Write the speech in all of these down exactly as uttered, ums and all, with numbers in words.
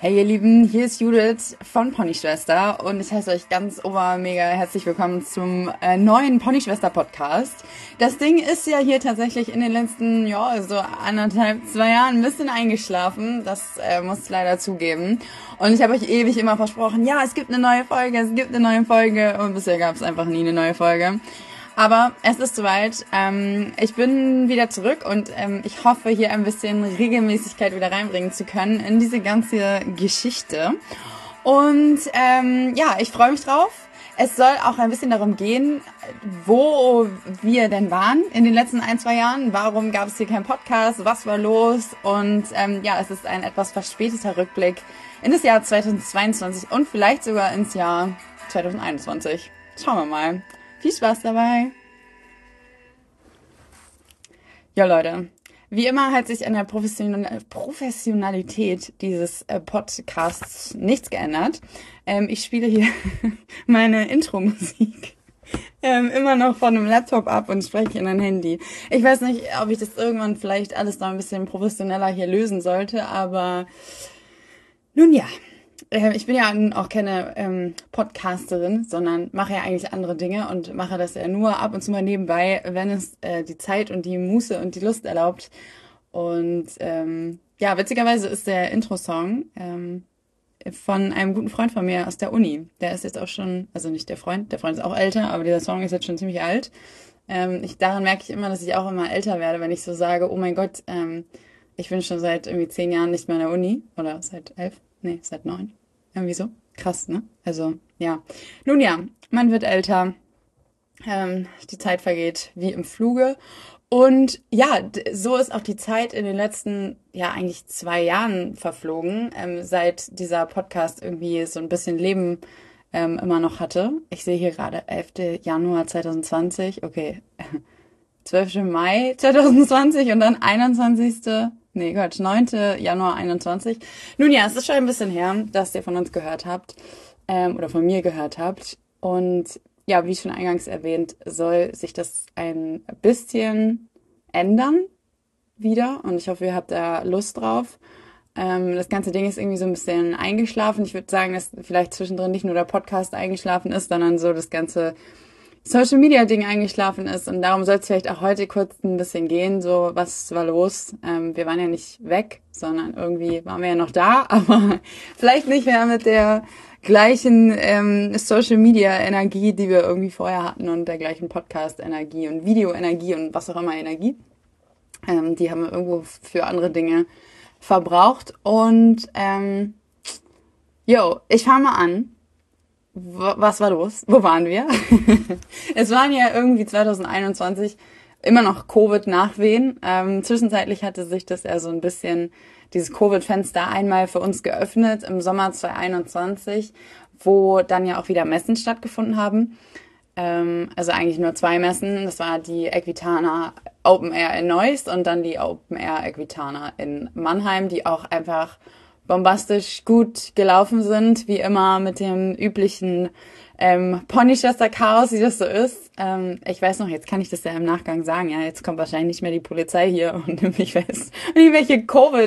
Hey ihr Lieben, hier ist Judith von Ponyschwester und ich heiße euch ganz ober mega herzlich willkommen zum äh, neuen Ponyschwester Podcast. Das Ding ist ja hier tatsächlich in den letzten, ja, so anderthalb, zwei Jahren ein bisschen eingeschlafen. Das äh, muss ich leider zugeben. Und ich habe euch ewig immer versprochen, ja, es gibt eine neue Folge, es gibt eine neue Folge und bisher gab es einfach nie eine neue Folge. Aber es ist soweit. Ähm, ich bin wieder zurück und ähm, ich hoffe, hier ein bisschen Regelmäßigkeit wieder reinbringen zu können in diese ganze Geschichte. Und ähm, ja, ich freue mich drauf. Es soll auch ein bisschen darum gehen, wo wir denn waren in den letzten ein, zwei Jahren. Warum gab es hier keinen Podcast? Was war los? Und ähm, ja, es ist ein etwas verspäteter Rückblick in das Jahr zweitausendzweiundzwanzig und vielleicht sogar ins Jahr zweitausendeinundzwanzig. Schauen wir mal. Viel Spaß dabei. Ja, Leute, wie immer hat sich an der Professional- Professionalität dieses äh, Podcasts nichts geändert. Ähm, ich spiele hier meine Intro-Musik ähm, immer noch von einem Laptop ab und spreche in ein Handy. Ich weiß nicht, ob ich das irgendwann vielleicht alles noch ein bisschen professioneller hier lösen sollte, aber nun ja. Ich bin ja auch keine ähm, Podcasterin, sondern mache ja eigentlich andere Dinge und mache das ja nur ab und zu mal nebenbei, wenn es äh, die Zeit und die Muße und die Lust erlaubt. Und ähm, ja, witzigerweise ist der Intro-Song ähm, von einem guten Freund von mir aus der Uni. Der ist jetzt auch schon, also nicht der Freund, der Freund ist auch älter, aber dieser Song ist jetzt schon ziemlich alt. Ähm, ich, daran merke ich immer, dass ich auch immer älter werde, wenn ich so sage, oh mein Gott, ähm, ich bin schon seit irgendwie zehn Jahren nicht mehr in der Uni oder seit elf, nee, seit neun. Irgendwie so. Krass, ne? Also, ja. Nun ja, man wird älter. Ähm, die Zeit vergeht wie im Fluge. Und ja, d- so ist auch die Zeit in den letzten, ja, eigentlich zwei Jahren verflogen, ähm, seit dieser Podcast irgendwie so ein bisschen Leben ähm, immer noch hatte. Ich sehe hier gerade elfter Januar zweitausendzwanzig. Okay. zwölfter Mai zweitausendzwanzig und dann einundzwanzigster Nee, Quatsch, neunter Januar einundzwanzig. Nun ja, es ist schon ein bisschen her, dass ihr von uns gehört habt, ähm, oder von mir gehört habt. Und ja, wie schon eingangs erwähnt, soll sich das ein bisschen ändern wieder. Und ich hoffe, ihr habt da Lust drauf. Ähm, das ganze Ding ist irgendwie so ein bisschen eingeschlafen. Ich würde sagen, dass vielleicht zwischendrin nicht nur der Podcast eingeschlafen ist, sondern so das ganze Social Media Ding eingeschlafen ist und darum soll es vielleicht auch heute kurz ein bisschen gehen, so was war los. Ähm, wir waren ja nicht weg, sondern irgendwie waren wir ja noch da, aber vielleicht nicht mehr mit der gleichen ähm, Social Media Energie, die wir irgendwie vorher hatten und der gleichen Podcast Energie und Video Energie und was auch immer Energie. Ähm, die haben wir irgendwo für andere Dinge verbraucht und ähm, yo, ich fange mal an. Was war los? Wo waren wir? Es waren ja irgendwie zweitausendeinundzwanzig immer noch Covid-Nachwehen. Ähm, zwischenzeitlich hatte sich das ja so ein bisschen, dieses Covid-Fenster einmal für uns geöffnet im Sommer zweitausendeinundzwanzig, wo dann ja auch wieder Messen stattgefunden haben. Ähm, also eigentlich nur zwei Messen. Das war die Equitana Open Air in Neuss und dann die Open Air Equitana in Mannheim, die auch einfach bombastisch gut gelaufen sind, wie immer mit dem üblichen ähm, Ponyschwester-Chaos, wie das so ist. Ähm, ich weiß noch, jetzt kann ich das ja im Nachgang sagen, ja, jetzt kommt wahrscheinlich nicht mehr die Polizei hier und nimmt mich fest, wenn ich welche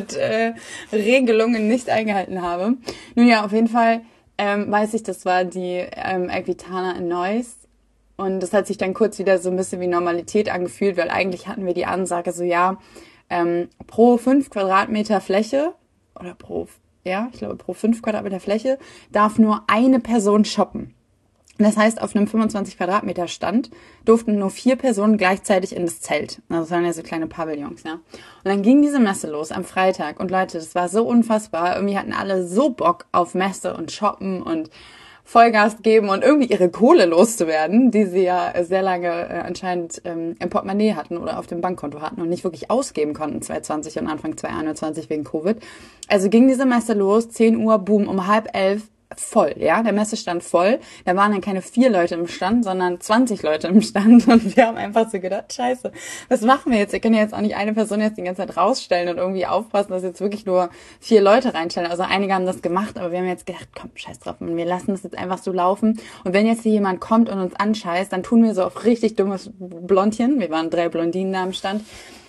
Covid-Regelungen nicht eingehalten habe. Nun ja, auf jeden Fall ähm, weiß ich, das war die ähm, Equitana in Neuss und das hat sich dann kurz wieder so ein bisschen wie Normalität angefühlt, weil eigentlich hatten wir die Ansage so, ja, ähm, pro fünf Quadratmeter Fläche oder pro, ja, ich glaube pro fünf Quadratmeter Fläche darf nur eine Person shoppen. Das heißt, auf einem fünfundzwanzig Quadratmeter Stand durften nur vier Personen gleichzeitig in das Zelt. Also das waren ja so kleine Pavillons, ja. Und dann ging diese Messe los am Freitag und Leute, das war so unfassbar. Irgendwie hatten alle so Bock auf Messe und Shoppen und Vollgas geben und irgendwie ihre Kohle loszuwerden, die sie ja sehr lange äh, anscheinend ähm, im Portemonnaie hatten oder auf dem Bankkonto hatten und nicht wirklich ausgeben konnten zweitausendzwanzig und Anfang zweitausendeinundzwanzig wegen Covid. Also ging diese Messe los, zehn Uhr, boom, um halb elf voll, ja, der Messestand voll. Da waren dann keine vier Leute im Stand, sondern zwanzig Leute im Stand und wir haben einfach so gedacht, scheiße, was machen wir jetzt? Wir können ja jetzt auch nicht eine Person jetzt die ganze Zeit rausstellen und irgendwie aufpassen, dass jetzt wirklich nur vier Leute reinstellen. Also einige haben das gemacht, aber wir haben jetzt gedacht, komm, scheiß drauf, wir lassen das jetzt einfach so laufen und wenn jetzt hier jemand kommt und uns anscheißt, dann tun wir so auf richtig dummes Blondchen, wir waren drei Blondinen da am Stand,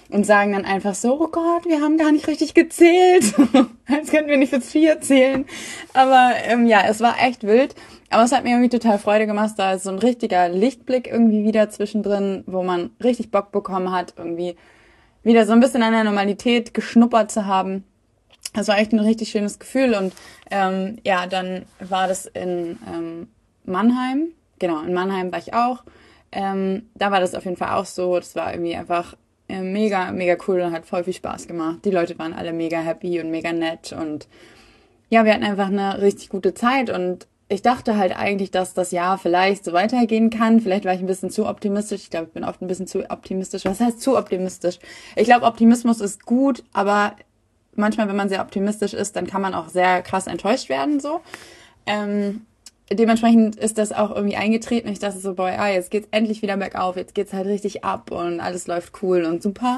und sagen dann einfach so, oh Gott, wir haben gar nicht richtig gezählt. Als könnten wir nicht bis vier zählen. Aber ähm, ja, es war echt wild. Aber es hat mir irgendwie total Freude gemacht. Da ist so ein richtiger Lichtblick irgendwie wieder zwischendrin, wo man richtig Bock bekommen hat, irgendwie wieder so ein bisschen an der Normalität geschnuppert zu haben. Das war echt ein richtig schönes Gefühl. Und ähm, ja, dann war das in ähm, Mannheim. Genau, in Mannheim war ich auch. Ähm, da war das auf jeden Fall auch so. Das war irgendwie einfach äh, mega, mega cool und hat voll viel Spaß gemacht. Die Leute waren alle mega happy und mega nett. Und ja, wir hatten einfach eine richtig gute Zeit. Und ich dachte halt eigentlich, dass das Jahr vielleicht so weitergehen kann. Vielleicht war ich ein bisschen zu optimistisch. Ich glaube, ich bin oft ein bisschen zu optimistisch. Was heißt zu optimistisch? Ich glaube, Optimismus ist gut, aber manchmal, wenn man sehr optimistisch ist, dann kann man auch sehr krass enttäuscht werden, so. Ähm, dementsprechend ist das auch irgendwie eingetreten. Ich dachte so, boah, ja, jetzt geht's endlich wieder bergauf. Jetzt geht's halt richtig ab und alles läuft cool und super.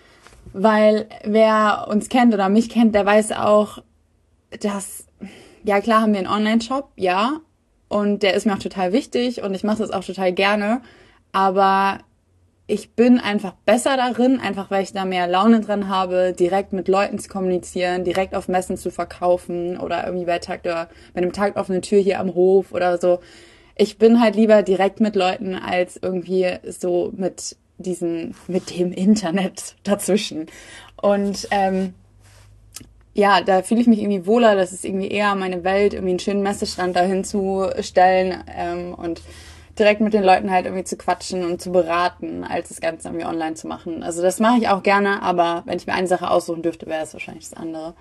Weil wer uns kennt oder mich kennt, der weiß auch, dass, ja klar haben wir einen Online-Shop, ja. Und der ist mir auch total wichtig und ich mache das auch total gerne. Aber ich bin einfach besser darin, einfach weil ich da mehr Laune dran habe, direkt mit Leuten zu kommunizieren, direkt auf Messen zu verkaufen oder irgendwie bei Tag oder bei einem Tag offene Tür hier am Hof oder so. Ich bin halt lieber direkt mit Leuten als irgendwie so mit diesen, mit dem Internet dazwischen. Und ähm, ja, da fühle ich mich irgendwie wohler, das ist irgendwie eher meine Welt, irgendwie einen schönen Messestand dahin zu stellen ähm, und direkt mit den Leuten halt irgendwie zu quatschen und zu beraten, als das Ganze irgendwie online zu machen. Also das mache ich auch gerne, aber wenn ich mir eine Sache aussuchen dürfte, wäre es wahrscheinlich das andere.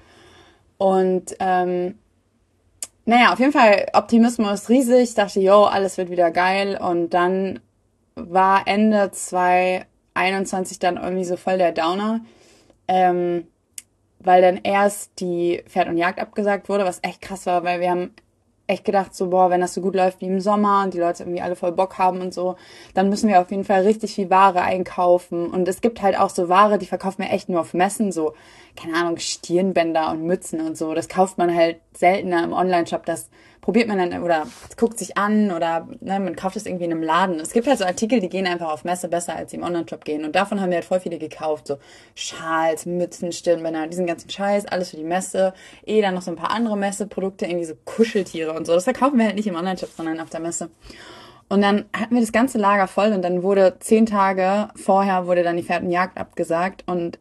Und ähm, naja, auf jeden Fall Optimismus riesig. Ich dachte, yo, alles wird wieder geil. Und dann war Ende zwanzig einundzwanzig dann irgendwie so voll der Downer, ähm, weil dann erst die Pferd und Jagd abgesagt wurde, was echt krass war, weil wir haben echt gedacht, so, boah, wenn das so gut läuft wie im Sommer und die Leute irgendwie alle voll Bock haben und so, dann müssen wir auf jeden Fall richtig viel Ware einkaufen. Und es gibt halt auch so Ware, die verkaufen wir echt nur auf Messen, so, keine Ahnung, Stirnbänder und Mützen und so. Das kauft man halt seltener im Online-Shop. Das probiert man dann oder guckt sich an oder ne, man kauft es irgendwie in einem Laden. Es gibt halt so Artikel, die gehen einfach auf Messe besser, als die im Online-Shop gehen. Und davon haben wir halt voll viele gekauft. So Schals, Mützen, Stirnbänder, diesen ganzen Scheiß, alles für die Messe. Eh dann noch so ein paar andere Messeprodukte, irgendwie so Kuscheltiere und so. Das verkaufen wir halt nicht im Online-Shop, sondern auf der Messe. Und dann hatten wir das ganze Lager voll und dann wurde zehn Tage vorher wurde dann die Pferd und Jagd abgesagt. Und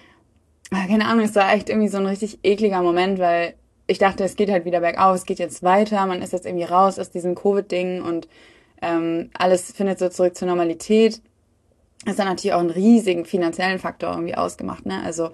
keine Ahnung, es war echt irgendwie so ein richtig ekliger Moment, weil ich dachte, es geht halt wieder bergauf, es geht jetzt weiter, man ist jetzt irgendwie raus aus diesem Covid-Ding und ähm, alles findet so zurück zur Normalität. Das hat natürlich auch einen riesigen finanziellen Faktor irgendwie ausgemacht, ne? Also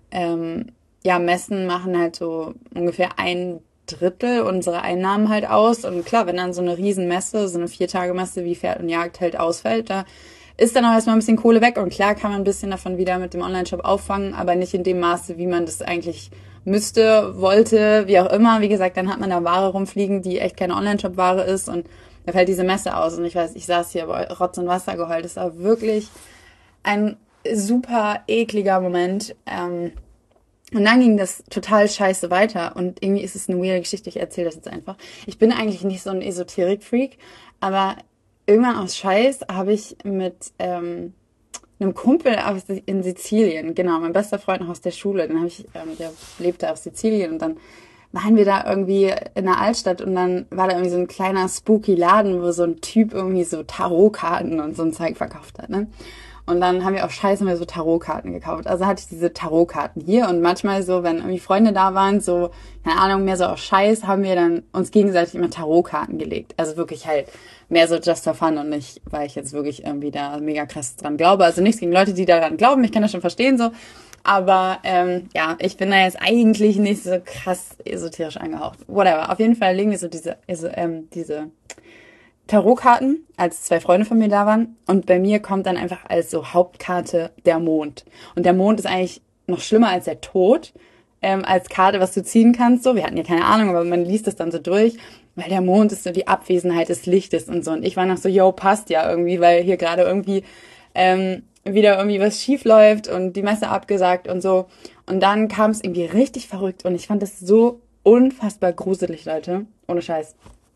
ähm, ja, Messen machen halt so ungefähr ein Drittel unserer Einnahmen halt aus. Und klar, wenn dann so eine Riesenmesse, so eine Viertagemesse wie Pferd und Jagd halt ausfällt, da ist dann auch erstmal ein bisschen Kohle weg. Und klar kann man ein bisschen davon wieder mit dem Online-Shop auffangen, aber nicht in dem Maße, wie man das eigentlich müsste, wollte, wie auch immer. Wie gesagt, dann hat man da Ware rumfliegen, die echt keine Online-Shop-Ware ist und da fällt diese Messe aus. Und ich weiß, ich saß hier bei Rotz und Wasser geheult. Das war wirklich ein super ekliger Moment. Ähm, und dann ging das total scheiße weiter. Und irgendwie ist es eine weirde Geschichte. Ich erzähle das jetzt einfach. Ich bin eigentlich nicht so ein Esoterik-Freak, aber irgendwann aus Scheiß habe ich mit ähm, einem Kumpel aus, in Sizilien, genau, mein bester Freund noch aus der Schule, den habe ich, ähm, der lebte auf Sizilien und dann waren wir da irgendwie in der Altstadt und dann war da irgendwie so ein kleiner spooky Laden, wo so ein Typ irgendwie so Tarotkarten und so ein Zeug verkauft hat, ne? Und dann haben wir auf Scheiß haben wir so Tarotkarten gekauft. Also hatte ich diese Tarotkarten hier und manchmal so, wenn irgendwie Freunde da waren, so, keine Ahnung, mehr so auf Scheiß, haben wir dann uns gegenseitig immer Tarotkarten gelegt. Also wirklich halt mehr so just for fun und nicht, weil ich jetzt wirklich irgendwie da mega krass dran glaube. Also nichts gegen Leute, die daran glauben, ich kann das schon verstehen so. Aber ähm, ja, ich bin da jetzt eigentlich nicht so krass esoterisch angehaucht. Whatever. Auf jeden Fall legen wir so diese, also, ähm, diese Tarotkarten, als zwei Freunde von mir da waren. Und bei mir kommt dann einfach als so Hauptkarte der Mond. Und der Mond ist eigentlich noch schlimmer als der Tod, ähm, als Karte, was du ziehen kannst. So, wir hatten ja keine Ahnung, aber man liest das dann so durch. Weil der Mond ist so die Abwesenheit des Lichtes und so. Und ich war noch so, yo, passt ja irgendwie, weil hier gerade irgendwie ähm, wieder irgendwie was schief läuft und die Messe abgesagt und so. Und dann kam es irgendwie richtig verrückt und ich fand das so unfassbar gruselig, Leute. Ohne Scheiß.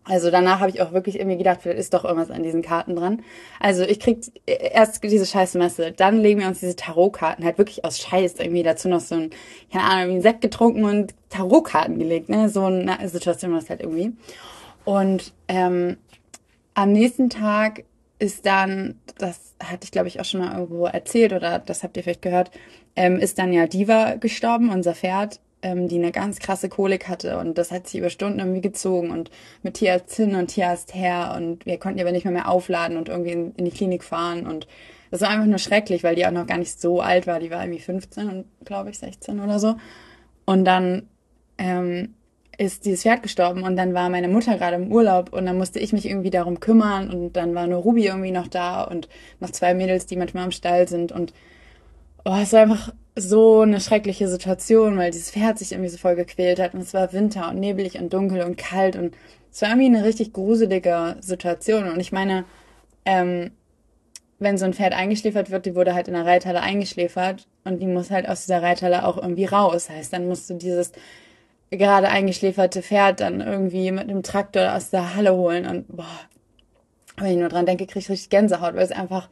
Also danach habe ich auch wirklich irgendwie gedacht, vielleicht ist doch irgendwas an diesen Karten dran. Also ich krieg erst diese scheiß Messe, dann legen wir uns diese Tarotkarten halt wirklich aus Scheiß irgendwie dazu noch so ein, keine Ahnung, irgendwie einen Sekt getrunken und Tarotkarten gelegt, ne? So eine Situation war das halt irgendwie. Und ähm, am nächsten Tag ist dann, das hatte ich glaube ich auch schon mal irgendwo erzählt oder das habt ihr vielleicht gehört, ähm, ist dann ja Diva gestorben, unser Pferd, ähm, die eine ganz krasse Kolik hatte und das hat sich über Stunden irgendwie gezogen und mit Tierarzt hin und Tierarzt her und wir konnten die aber nicht mehr, mehr aufladen und irgendwie in, in die Klinik fahren und das war einfach nur schrecklich, weil die auch noch gar nicht so alt war, die war irgendwie fünfzehn und glaube ich sechzehn oder so und dann ähm, ist dieses Pferd gestorben und dann war meine Mutter gerade im Urlaub und dann musste ich mich irgendwie darum kümmern und dann war nur Ruby irgendwie noch da und noch zwei Mädels, die manchmal im Stall sind und oh, es war einfach so eine schreckliche Situation, weil dieses Pferd sich irgendwie so voll gequält hat und es war Winter und neblig und dunkel und kalt und es war irgendwie eine richtig gruselige Situation und ich meine, ähm, wenn so ein Pferd eingeschläfert wird, die wurde halt in der Reithalle eingeschläfert und die muss halt aus dieser Reithalle auch irgendwie raus. Heißt, dann musst du dieses gerade eingeschläferte Pferd dann irgendwie mit einem Traktor aus der Halle holen und boah, wenn ich nur dran denke, kriege ich richtig Gänsehaut, weil es einfach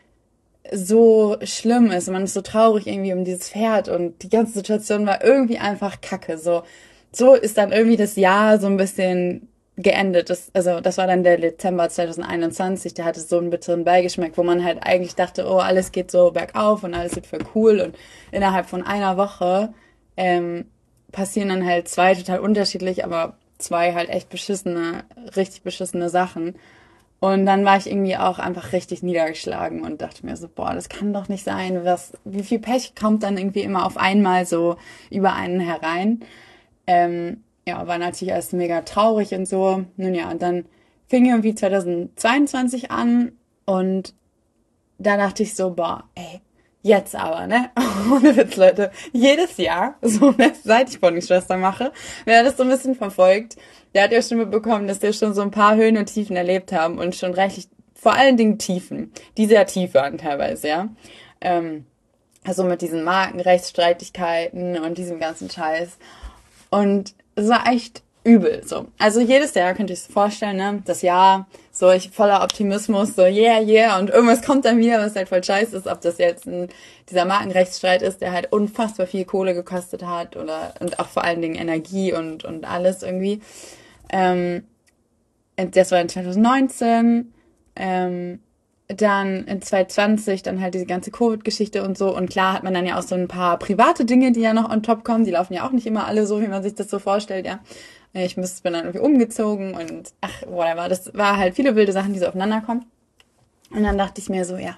so schlimm ist und man ist so traurig irgendwie um dieses Pferd und die ganze Situation war irgendwie einfach kacke. So, so ist dann irgendwie das Jahr so ein bisschen geendet. Das, also das war dann der Dezember zwanzig einundzwanzig, der hatte so einen bitteren Beigeschmack, wo man halt eigentlich dachte, oh, alles geht so bergauf und alles wird voll cool und innerhalb von einer Woche ähm, passieren dann halt zwei total unterschiedlich, aber zwei halt echt beschissene, richtig beschissene Sachen. Und dann war ich irgendwie auch einfach richtig niedergeschlagen und dachte mir so, boah, das kann doch nicht sein. Was, wie viel Pech kommt dann irgendwie immer auf einmal so über einen herein? Ähm, ja, war natürlich alles mega traurig und so. Nun ja, und dann fing irgendwie zweitausendzweiundzwanzig an und da dachte ich so, boah, ey, jetzt aber, ne? Ohne Witz, Leute. Jedes Jahr, so seit ich Ponyschwester mache, wer das so ein bisschen verfolgt, der hat ja schon mitbekommen, dass wir schon so ein paar Höhen und Tiefen erlebt haben und schon reichlich, vor allen Dingen Tiefen, die sehr tief waren teilweise, ja. Ähm, also mit diesen Markenrechtsstreitigkeiten und diesem ganzen Scheiß. Und es war echt übel, so. Also jedes Jahr könnt ihr es vorstellen, ne? Das Jahr, so ich voller Optimismus, so yeah, yeah, und irgendwas kommt dann wieder, was halt voll scheiße ist, ob das jetzt ein, dieser Markenrechtsstreit ist, der halt unfassbar viel Kohle gekostet hat oder, und auch vor allen Dingen Energie und, und alles irgendwie. Ähm, das war in zwanzig neunzehn, ähm, dann in zwanzig zwanzig dann halt diese ganze Covid-Geschichte und so. Und klar hat man dann ja auch so ein paar private Dinge, die ja noch on top kommen. Die laufen ja auch nicht immer alle so, wie man sich das so vorstellt, ja. Ich müsste, bin dann irgendwie umgezogen und ach, whatever. Das war halt viele wilde Sachen, die so aufeinander kommen. Und dann dachte ich mir so, ja,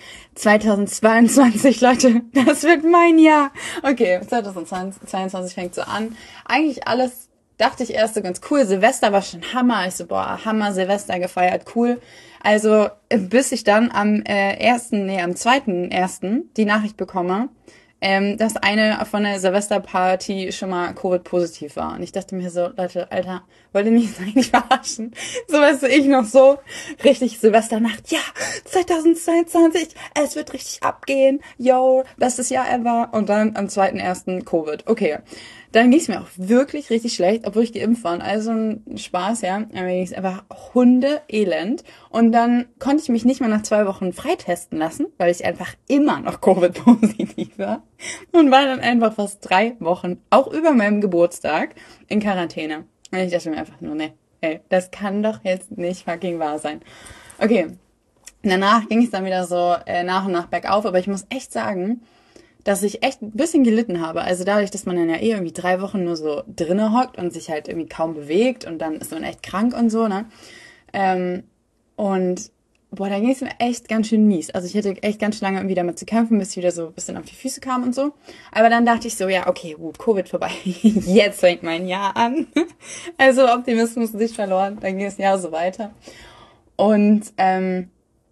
zweitausendzweiundzwanzig, Leute, das wird mein Jahr. Okay, zweitausendzweiundzwanzig fängt so an. Eigentlich alles, dachte ich erst so ganz cool. Silvester war schon Hammer. Ich so, boah, Hammer, Silvester gefeiert, cool. Also, bis ich dann am äh, ersten, nee, am zweiten ersten die Nachricht bekomme, ähm, dass eine von der Silvesterparty schon mal Covid-positiv war. Und ich dachte mir so, Leute, Alter, wollt ihr mich jetzt eigentlich verarschen? So, weißt du, ich noch so richtig Silvesternacht, ja, zweitausendzweiundzwanzig, es wird richtig abgehen, yo, bestes Jahr ever. Und dann am zweiten ersten Covid. Okay, dann ging es mir auch wirklich richtig schlecht, obwohl ich geimpft war. Also ein Spaß, ja. Aber mir ging es einfach hundeelend. Und dann konnte ich mich nicht mal nach zwei Wochen freitesten lassen, weil ich einfach immer noch Covid-positiv war. Und war dann einfach fast drei Wochen, auch über meinem Geburtstag, in Quarantäne. Und ich dachte mir einfach nur, nee, ey, das kann doch jetzt nicht fucking wahr sein. Okay, danach ging es dann wieder so äh, nach und nach bergauf. Aber ich muss echt sagen, dass ich echt ein bisschen gelitten habe. Also dadurch, dass man dann ja eh irgendwie drei Wochen nur so drinne hockt und sich halt irgendwie kaum bewegt und dann ist man echt krank und so, ne? Ähm, und boah, da ging es mir echt ganz schön mies. Also ich hatte echt ganz schön lange irgendwie damit zu kämpfen, bis ich wieder so ein bisschen auf die Füße kam und so. Aber dann dachte ich so, ja, okay, gut, Covid vorbei. Jetzt fängt mein Jahr an. Also Optimismus nicht verloren. Dann ging das Jahr so weiter. Und ähm,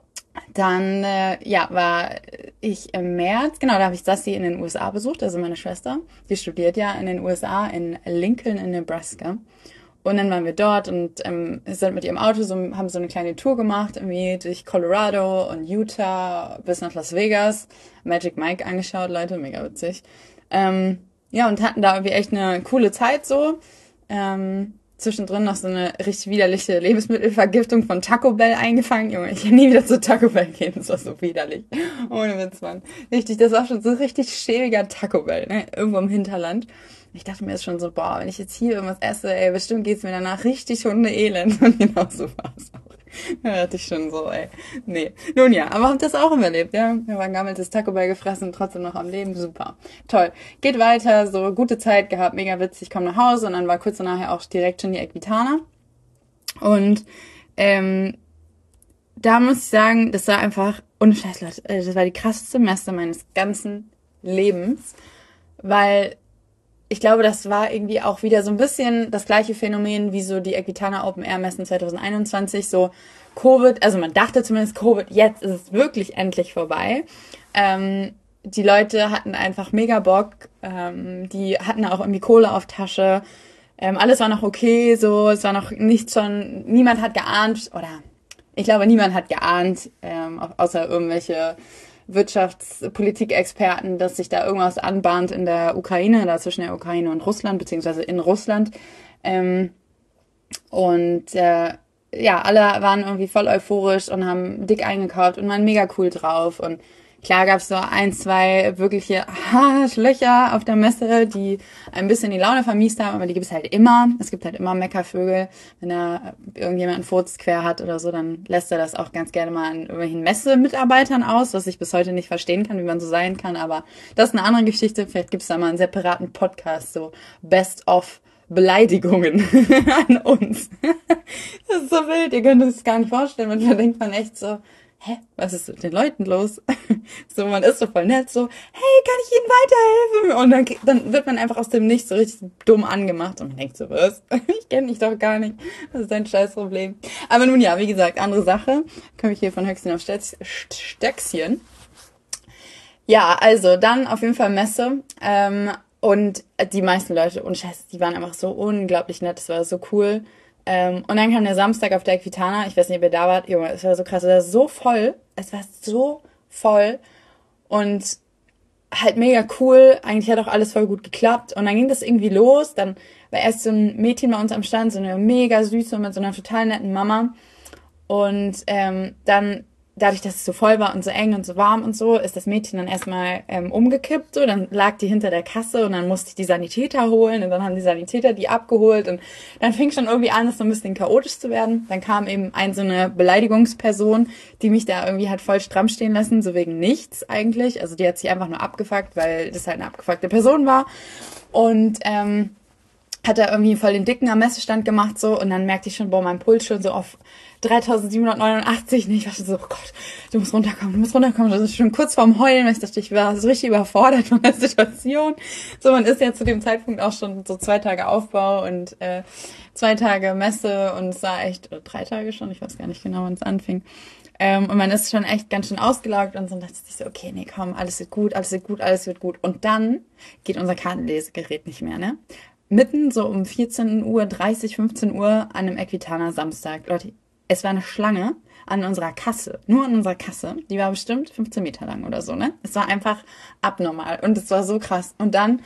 dann, äh, ja, war ich im März, genau, da habe ich Sassi in den U S A besucht, also meine Schwester. Die studiert ja in den U S A, in Lincoln in Nebraska. Und dann waren wir dort und ähm, sind mit ihrem Auto, so, haben so eine kleine Tour gemacht, irgendwie durch Colorado und Utah bis nach Las Vegas. Magic Mike angeschaut, Leute, mega witzig. Ähm, ja, und hatten da irgendwie echt eine coole Zeit so. Ähm, zwischendrin noch so eine richtig widerliche Lebensmittelvergiftung von Taco Bell eingefangen. Junge, ich kann nie wieder zu Taco Bell gehen, das war so widerlich. Ohne Witz, Mann. Richtig, das war schon so richtig schäbiger Taco Bell, ne? Irgendwo im Hinterland. Ich dachte mir jetzt schon so, boah, wenn ich jetzt hier irgendwas esse, ey, bestimmt geht's mir danach richtig hundeelend. Und genau so war es auch. Da dachte ich schon so, ey, nee. Nun ja, aber hab das auch überlebt, ja. Wir waren gammeltes Taco Bell gefressen, trotzdem noch am Leben, super. Toll. Geht weiter, so gute Zeit gehabt, mega witzig, komm nach Hause und dann war kurz danach auch direkt schon die Equitana. Und, ähm, da muss ich sagen, das war einfach, ohne Scheiß, Leute, das war die krasseste Messe meines ganzen Lebens, weil ich glaube, das war irgendwie auch wieder so ein bisschen das gleiche Phänomen wie so die Equitana Open Air Messen zwanzig einundzwanzig, so Covid, also man dachte zumindest Covid, jetzt ist es wirklich endlich vorbei. Ähm, die Leute hatten einfach mega Bock, ähm, die hatten auch irgendwie Kohle auf Tasche, ähm, alles war noch okay, so, es war noch nicht schon, niemand hat geahnt, oder ich glaube, niemand hat geahnt, ähm, außer irgendwelche Wirtschaftspolitik-Experten, dass sich da irgendwas anbahnt in der Ukraine, da zwischen der Ukraine und Russland, beziehungsweise in Russland. Ähm, und äh, ja, alle waren irgendwie voll euphorisch und haben dick eingekauft und waren mega cool drauf. Und klar gab es so ein, zwei wirkliche Löcher auf der Messe, die ein bisschen die Laune vermiest haben, aber die gibt es halt immer. Es gibt halt immer Meckervögel. Wenn da irgendjemand einen Furz quer hat oder so, dann lässt er das auch ganz gerne mal an irgendwelchen Messemitarbeitern aus, was ich bis heute nicht verstehen kann, wie man so sein kann. Aber das ist eine andere Geschichte. Vielleicht gibt es da mal einen separaten Podcast, so Best of Beleidigungen an uns. Das ist so wild, ihr könnt euch das gar nicht vorstellen. Manchmal denkt man echt so, hä, was ist mit den Leuten los? So, man ist so voll nett, so, hey, kann ich Ihnen weiterhelfen? Und dann, dann wird man einfach aus dem Nichts so richtig dumm angemacht und man denkt so, was? Ich kenne dich doch gar nicht. Das ist ein scheiß Problem. Aber nun ja, wie gesagt, andere Sache. Komme ich hier von Höchstchen auf Stöckchen. Stöckchen. Ja, also dann auf jeden Fall Messe. Ähm, und die meisten Leute, und scheiße, die waren einfach so unglaublich nett. Das war so cool. Ähm, und dann kam der Samstag auf der Equitana. Ich weiß nicht, ob ihr da wart. Junge, es war so krass. Es war so voll. Es war so voll. Und halt mega cool. Eigentlich hat auch alles voll gut geklappt. Und dann ging das irgendwie los. Dann war erst so ein Mädchen bei uns am Stand, so eine mega süße mit so einer total netten Mama. Und ähm, dann, dadurch, dass es so voll war und so eng und so warm und so, ist das Mädchen dann erstmal ähm, umgekippt. So, dann lag die hinter der Kasse und dann musste ich die Sanitäter holen und dann haben die Sanitäter die abgeholt und dann fing schon irgendwie an, es so ein bisschen chaotisch zu werden. Dann kam eben ein so eine Beleidigungsperson, die mich da irgendwie hat voll stramm stehen lassen, so wegen nichts eigentlich. Also die hat sich einfach nur abgefuckt, weil das halt eine abgefuckte Person war. Und ähm, hat er irgendwie voll den Dicken am Messestand gemacht so und dann merkte ich schon, boah, mein Puls schon so auf dreitausendsiebenhundertneunundachtzig. Nee, ich dachte so, oh Gott, du musst runterkommen, du musst runterkommen. Das ist schon kurz vorm Heulen, weil ich dachte, ich war so richtig überfordert von der Situation. So, man ist ja zu dem Zeitpunkt auch schon so zwei Tage Aufbau und äh, zwei Tage Messe und es war echt, oder drei Tage schon, ich weiß gar nicht genau, wann es anfing. Ähm, und man ist schon echt ganz schön ausgelaugt und so, und dachte ich so, okay, nee, komm, alles wird gut, alles wird gut, alles wird gut. Und dann geht unser Kartenlesegerät nicht mehr, ne? Mitten so um vierzehn Uhr dreißig, fünfzehn Uhr an einem Equitana Samstag. Leute, es war eine Schlange an unserer Kasse. Nur an unserer Kasse. Die war bestimmt fünfzehn Meter lang oder so, ne? Es war einfach abnormal. Und es war so krass. Und dann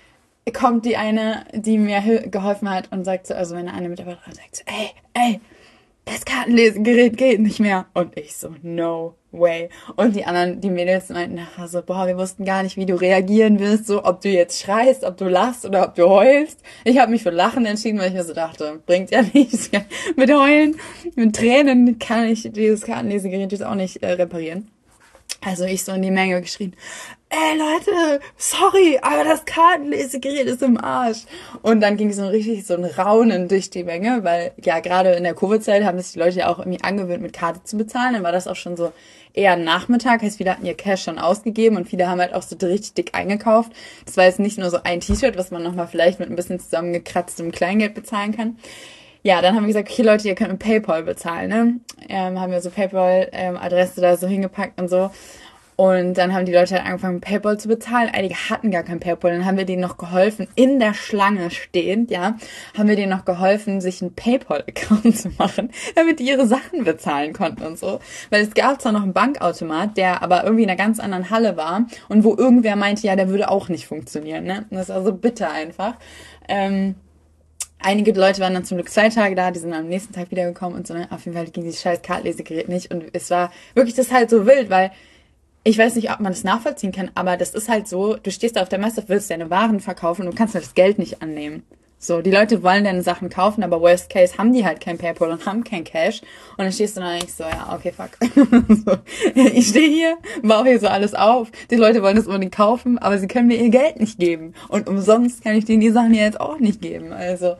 kommt die eine, die mir geholfen hat und sagt so, also wenn eine Mitarbeiterin sagt so, ey, ey, das Kartenlesegerät geht nicht mehr. Und ich so, no way. Und die anderen, die Mädels meinten nachher so, boah, wir wussten gar nicht, wie du reagieren wirst, so, ob du jetzt schreist, ob du lachst oder ob du heulst. Ich habe mich für Lachen entschieden, weil ich mir so dachte, bringt ja nichts. Mit Heulen, mit Tränen kann ich dieses Kartenlesegerät jetzt auch nicht äh, reparieren. Also ich so in die Menge geschrien, ey Leute, sorry, aber das Kartenlesegerät ist im Arsch. Und dann ging so richtig so ein Raunen durch die Menge, weil ja gerade in der Covid-Zeit haben sich die Leute ja auch irgendwie angewöhnt, mit Karte zu bezahlen. Dann war das auch schon so eher Nachmittag, heißt viele hatten ihr Cash schon ausgegeben und viele haben halt auch so richtig dick eingekauft. Das war jetzt nicht nur so ein T-Shirt, was man nochmal vielleicht mit ein bisschen zusammengekratztem Kleingeld bezahlen kann. Ja, dann haben wir gesagt, okay Leute, ihr könnt mit PayPal bezahlen, ne? Ähm, haben wir so PayPal-Adresse da so hingepackt und so. Und dann haben die Leute halt angefangen, mit PayPal zu bezahlen. Einige hatten gar kein PayPal. Dann haben wir denen noch geholfen, in der Schlange stehend, ja, haben wir denen noch geholfen, sich einen PayPal-Account zu machen, damit die ihre Sachen bezahlen konnten und so. Weil es gab zwar noch einen Bankautomat, der aber irgendwie in einer ganz anderen Halle war und wo irgendwer meinte, ja, der würde auch nicht funktionieren, ne? Und das war so bitter einfach. Ähm... Einige Leute waren dann zum Glück zwei Tage da, die sind am nächsten Tag wiedergekommen und so. Ne? Auf jeden Fall ging dieses scheiß Kartenlesegerät nicht. Und es war wirklich das halt so wild, weil ich weiß nicht, ob man das nachvollziehen kann, aber das ist halt so, du stehst da auf der Messe, willst deine Waren verkaufen und du kannst halt das Geld nicht annehmen. So, die Leute wollen deine Sachen kaufen, aber worst case haben die halt kein PayPal und haben kein Cash. Und dann stehst du da und denkst so, ja, okay, fuck. so, ich stehe hier, baue hier so alles auf. Die Leute wollen das unbedingt kaufen, aber sie können mir ihr Geld nicht geben. Und umsonst kann ich denen die Sachen ja jetzt auch nicht geben. Also,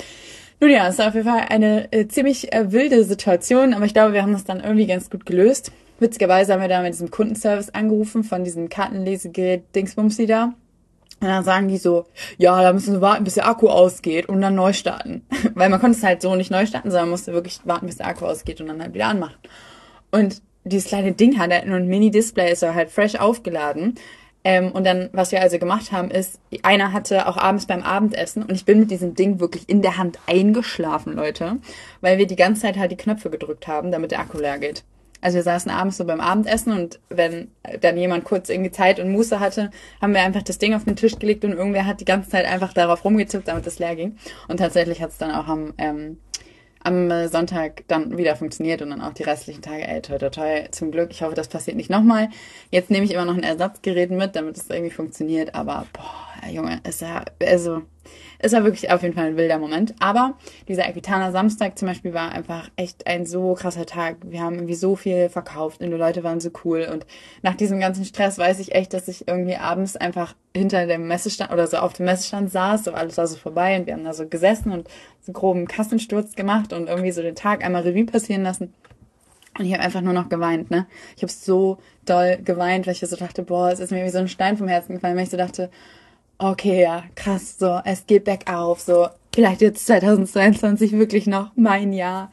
nun ja, es ist auf jeden Fall eine äh, ziemlich äh, wilde Situation, aber ich glaube, wir haben das dann irgendwie ganz gut gelöst. Witzigerweise haben wir da mit diesem Kundenservice angerufen von diesem Kartenlesegerät Dingsbumsi da. Und dann sagen die so, ja, da müssen wir warten, bis der Akku ausgeht und dann neu starten. Weil man konnte es halt so nicht neu starten, sondern musste wirklich warten, bis der Akku ausgeht und dann halt wieder anmachen. Und dieses kleine Ding hat halt nur ein Mini-Display, ist halt fresh aufgeladen. Ähm, und dann, was wir also gemacht haben, ist, einer hatte auch abends beim Abendessen und ich bin mit diesem Ding wirklich in der Hand eingeschlafen, Leute. Weil wir die ganze Zeit halt die Knöpfe gedrückt haben, damit der Akku leer geht. Also wir saßen abends so beim Abendessen und wenn dann jemand kurz irgendwie Zeit und Muße hatte, haben wir einfach das Ding auf den Tisch gelegt und irgendwer hat die ganze Zeit einfach darauf rumgetippt, damit es leer ging. Und tatsächlich hat es dann auch am, ähm, am Sonntag dann wieder funktioniert und dann auch die restlichen Tage, ey, toi, toi, toi, zum Glück. Ich hoffe, das passiert nicht nochmal. Jetzt nehme ich immer noch ein Ersatzgerät mit, damit es irgendwie funktioniert, aber boah, Junge, ist ja, also... Es war wirklich auf jeden Fall ein wilder Moment. Aber dieser Equitana Samstag zum Beispiel war einfach echt ein so krasser Tag. Wir haben irgendwie so viel verkauft und die Leute waren so cool. Und nach diesem ganzen Stress weiß ich echt, dass ich irgendwie abends einfach hinter dem Messestand oder so auf dem Messestand saß. So alles war so vorbei und wir haben da so gesessen und so einen groben Kassensturz gemacht und irgendwie so den Tag einmal Revue passieren lassen. Und ich habe einfach nur noch geweint, ne? Ich habe so doll geweint, weil ich so dachte, boah, es ist mir wie so ein Stein vom Herzen gefallen, weil ich so dachte, okay, ja, krass, so, es geht bergauf, so, vielleicht jetzt zweitausendzweiundzwanzig wirklich noch mein Jahr.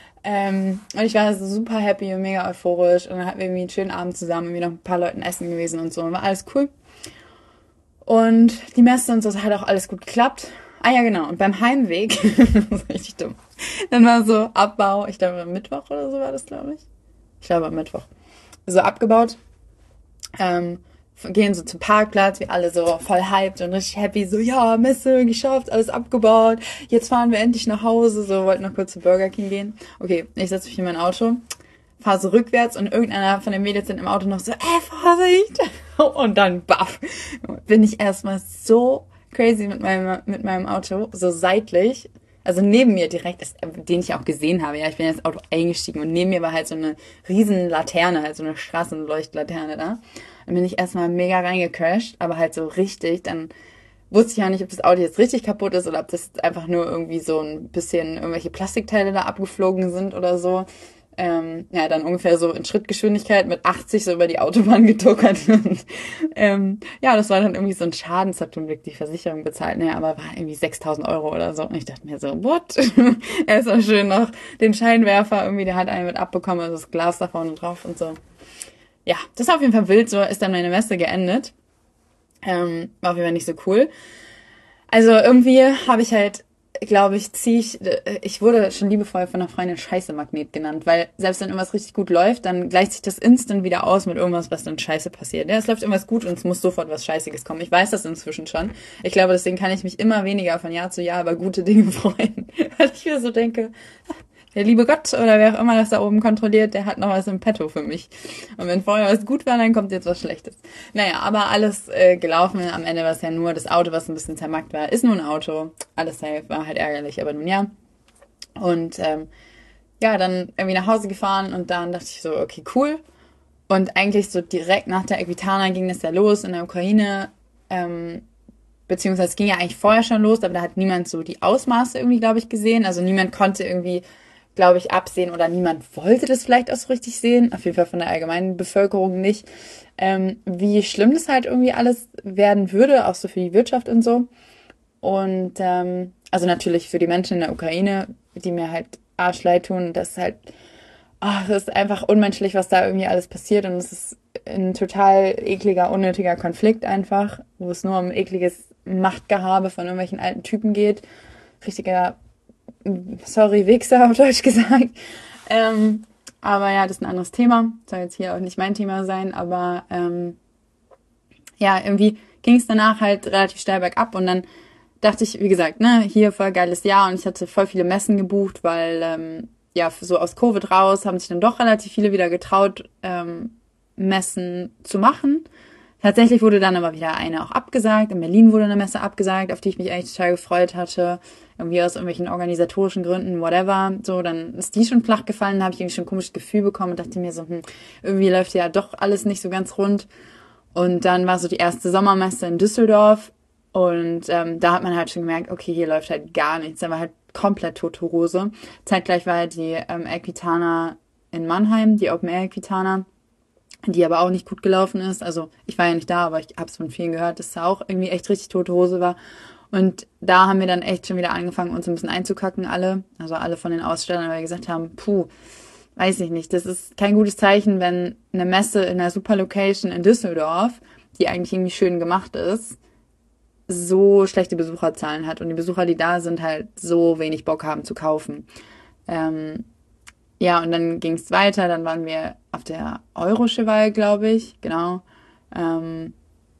Ähm, und ich war so super happy und mega euphorisch und dann hatten wir irgendwie einen schönen Abend zusammen, irgendwie noch ein paar Leuten essen gewesen und so, und war alles cool. Und die Messe und so, es hat auch alles gut geklappt. Ah ja, genau, und beim Heimweg, das ist richtig dumm, dann war so Abbau, ich glaube am Mittwoch oder so war das, glaube ich. Ich glaube am Mittwoch. So abgebaut, ähm, gehen so zum Parkplatz, wir alle so voll hyped und richtig happy, so, ja, Messe geschafft, alles abgebaut, jetzt fahren wir endlich nach Hause, so, wollten noch kurz zu Burger King gehen. Okay, ich setze mich in mein Auto, fahre so rückwärts und irgendeiner von den Mädels sind im Auto noch so, ey, Vorsicht! Und dann, baff, bin ich erstmal so crazy mit meinem, mit meinem Auto, so seitlich, also neben mir direkt, ist, den ich auch gesehen habe, ja, ich bin ins Auto eingestiegen und neben mir war halt so eine riesen Laterne, halt so eine Straßenleuchtlaterne da. Dann bin ich erstmal mega reingecrashed, aber halt so richtig, dann wusste ich ja nicht, ob das Auto jetzt richtig kaputt ist oder ob das einfach nur irgendwie so ein bisschen irgendwelche Plastikteile da abgeflogen sind oder so. Ähm, ja, dann ungefähr so in Schrittgeschwindigkeit mit achtzig so über die Autobahn getuckert. Und, ähm, ja, das war dann irgendwie so ein Schaden, das hat zum Glück die Versicherung bezahlt, ne, aber war irgendwie sechstausend Euro oder so. Und ich dachte mir so, what? Er ist auch schön noch den Scheinwerfer irgendwie, der hat einen mit abbekommen, also das Glas da vorne drauf und so. Ja, das ist auf jeden Fall wild, so ist dann meine Messe geendet. Ähm, war auf jeden Fall nicht so cool. Also irgendwie habe ich halt, glaube ich, ziehe ich, ich wurde schon liebevoll von einer Freundin Scheiße-Magnet genannt, weil selbst wenn irgendwas richtig gut läuft, dann gleicht sich das instant wieder aus mit irgendwas, was dann scheiße passiert. Ja, es läuft irgendwas gut und es muss sofort was Scheißiges kommen. Ich weiß das inzwischen schon. Ich glaube, deswegen kann ich mich immer weniger von Jahr zu Jahr über gute Dinge freuen, weil ich mir so denke, der liebe Gott oder wer auch immer das da oben kontrolliert, der hat noch was im Petto für mich. Und wenn vorher was gut war, dann kommt jetzt was Schlechtes. Naja, aber alles äh, gelaufen. Am Ende war es ja nur das Auto, was ein bisschen zermackt war. Ist nur ein Auto. Alles safe, war halt ärgerlich, aber nun ja. Und ähm, ja, dann irgendwie nach Hause gefahren und dann dachte ich so, okay, cool. Und eigentlich so direkt nach der Equitana ging das ja los in der Ukraine. Ähm, beziehungsweise es ging ja eigentlich vorher schon los, aber da hat niemand so die Ausmaße irgendwie, glaube ich, gesehen. Also niemand konnte irgendwie, glaube ich, absehen oder niemand wollte das vielleicht auch so richtig sehen. Auf jeden Fall von der allgemeinen Bevölkerung nicht. Ähm, wie schlimm das halt irgendwie alles werden würde, auch so für die Wirtschaft und so. Und ähm, also natürlich für die Menschen in der Ukraine, die mir halt arschleid tun. Das ist halt, ach, das ist einfach unmenschlich, was da irgendwie alles passiert. Und es ist ein total ekliger, unnötiger Konflikt einfach, wo es nur um ekliges Machtgehabe von irgendwelchen alten Typen geht. Richtiger, sorry, Wichser auf Deutsch gesagt. Ähm, aber ja, das ist ein anderes Thema. Soll jetzt hier auch nicht mein Thema sein, aber ähm, ja, irgendwie ging es danach halt relativ steil bergab und dann dachte ich, wie gesagt, ne, hier voll geiles Jahr und ich hatte voll viele Messen gebucht, weil, ähm, ja, so aus Covid raus haben sich dann doch relativ viele wieder getraut, ähm, Messen zu machen. Tatsächlich wurde dann aber wieder eine auch abgesagt. In Berlin wurde eine Messe abgesagt, auf die ich mich eigentlich total gefreut hatte. Irgendwie aus irgendwelchen organisatorischen Gründen, whatever. So, dann ist die schon flach gefallen, da habe ich irgendwie schon ein komisches Gefühl bekommen und dachte mir so, hm, irgendwie läuft ja doch alles nicht so ganz rund. Und dann war so die erste Sommermesse in Düsseldorf und ähm, da hat man halt schon gemerkt, okay, hier läuft halt gar nichts. Da war halt komplett tote Hose. Zeitgleich war halt die ähm, Equitana in Mannheim, die Open Air Equitana, die aber auch nicht gut gelaufen ist. Also ich war ja nicht da, aber ich habe es von vielen gehört, dass da auch irgendwie echt richtig tote Hose war. Und da haben wir dann echt schon wieder angefangen, uns ein bisschen einzukacken, alle. Also alle von den Ausstellern, weil wir gesagt haben, puh, weiß ich nicht, das ist kein gutes Zeichen, wenn eine Messe in einer super Location in Düsseldorf, die eigentlich irgendwie schön gemacht ist, so schlechte Besucherzahlen hat und die Besucher, die da sind, halt so wenig Bock haben zu kaufen. Ähm, ja, und dann ging es weiter, dann waren wir auf der Eurocheval, glaube ich, genau. Ähm,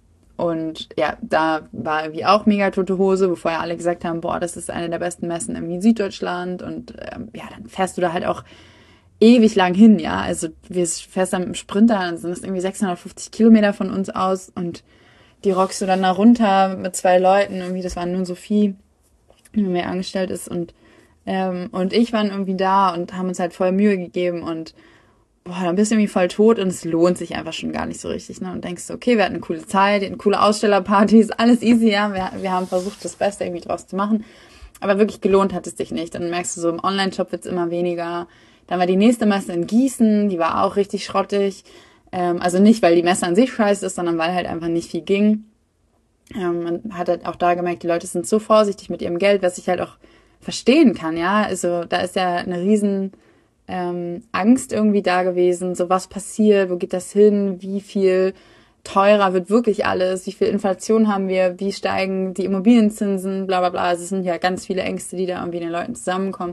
und ja, da war irgendwie auch mega tote Hose, bevor ja alle gesagt haben, boah, das ist eine der besten Messen irgendwie in Süddeutschland. Und ähm, ja, dann fährst du da halt auch ewig lang hin, ja. Also wir fährst dann mit dem Sprinter, dann sind das irgendwie sechshundertfünfzig Kilometer von uns aus und die rockst du dann da runter mit zwei Leuten, irgendwie, das waren nur Sophie, die mit mir angestellt ist und ähm, und ich waren irgendwie da und haben uns halt voll Mühe gegeben und boah, dann bist du irgendwie voll tot und es lohnt sich einfach schon gar nicht so richtig, ne? Und denkst du, okay, wir hatten eine coole Zeit, eine coole Ausstellerpartys, alles easy, ja. Wir, wir haben versucht, das Beste irgendwie draus zu machen. Aber wirklich gelohnt hat es sich nicht. Dann merkst du so, im Online-Shop wird's immer weniger. Dann war die nächste Messe in Gießen, die war auch richtig schrottig. Ähm, also nicht, weil die Messe an sich scheiße ist, sondern weil halt einfach nicht viel ging. Ähm, man hat halt auch da gemerkt, die Leute sind so vorsichtig mit ihrem Geld, was ich halt auch verstehen kann, ja. Also da ist ja eine riesen ähm, Angst irgendwie da gewesen, so was passiert, wo geht das hin, wie viel teurer wird wirklich alles, wie viel Inflation haben wir, wie steigen die Immobilienzinsen, bla bla bla. Also es sind ja ganz viele Ängste, die da irgendwie den Leuten zusammenkommen.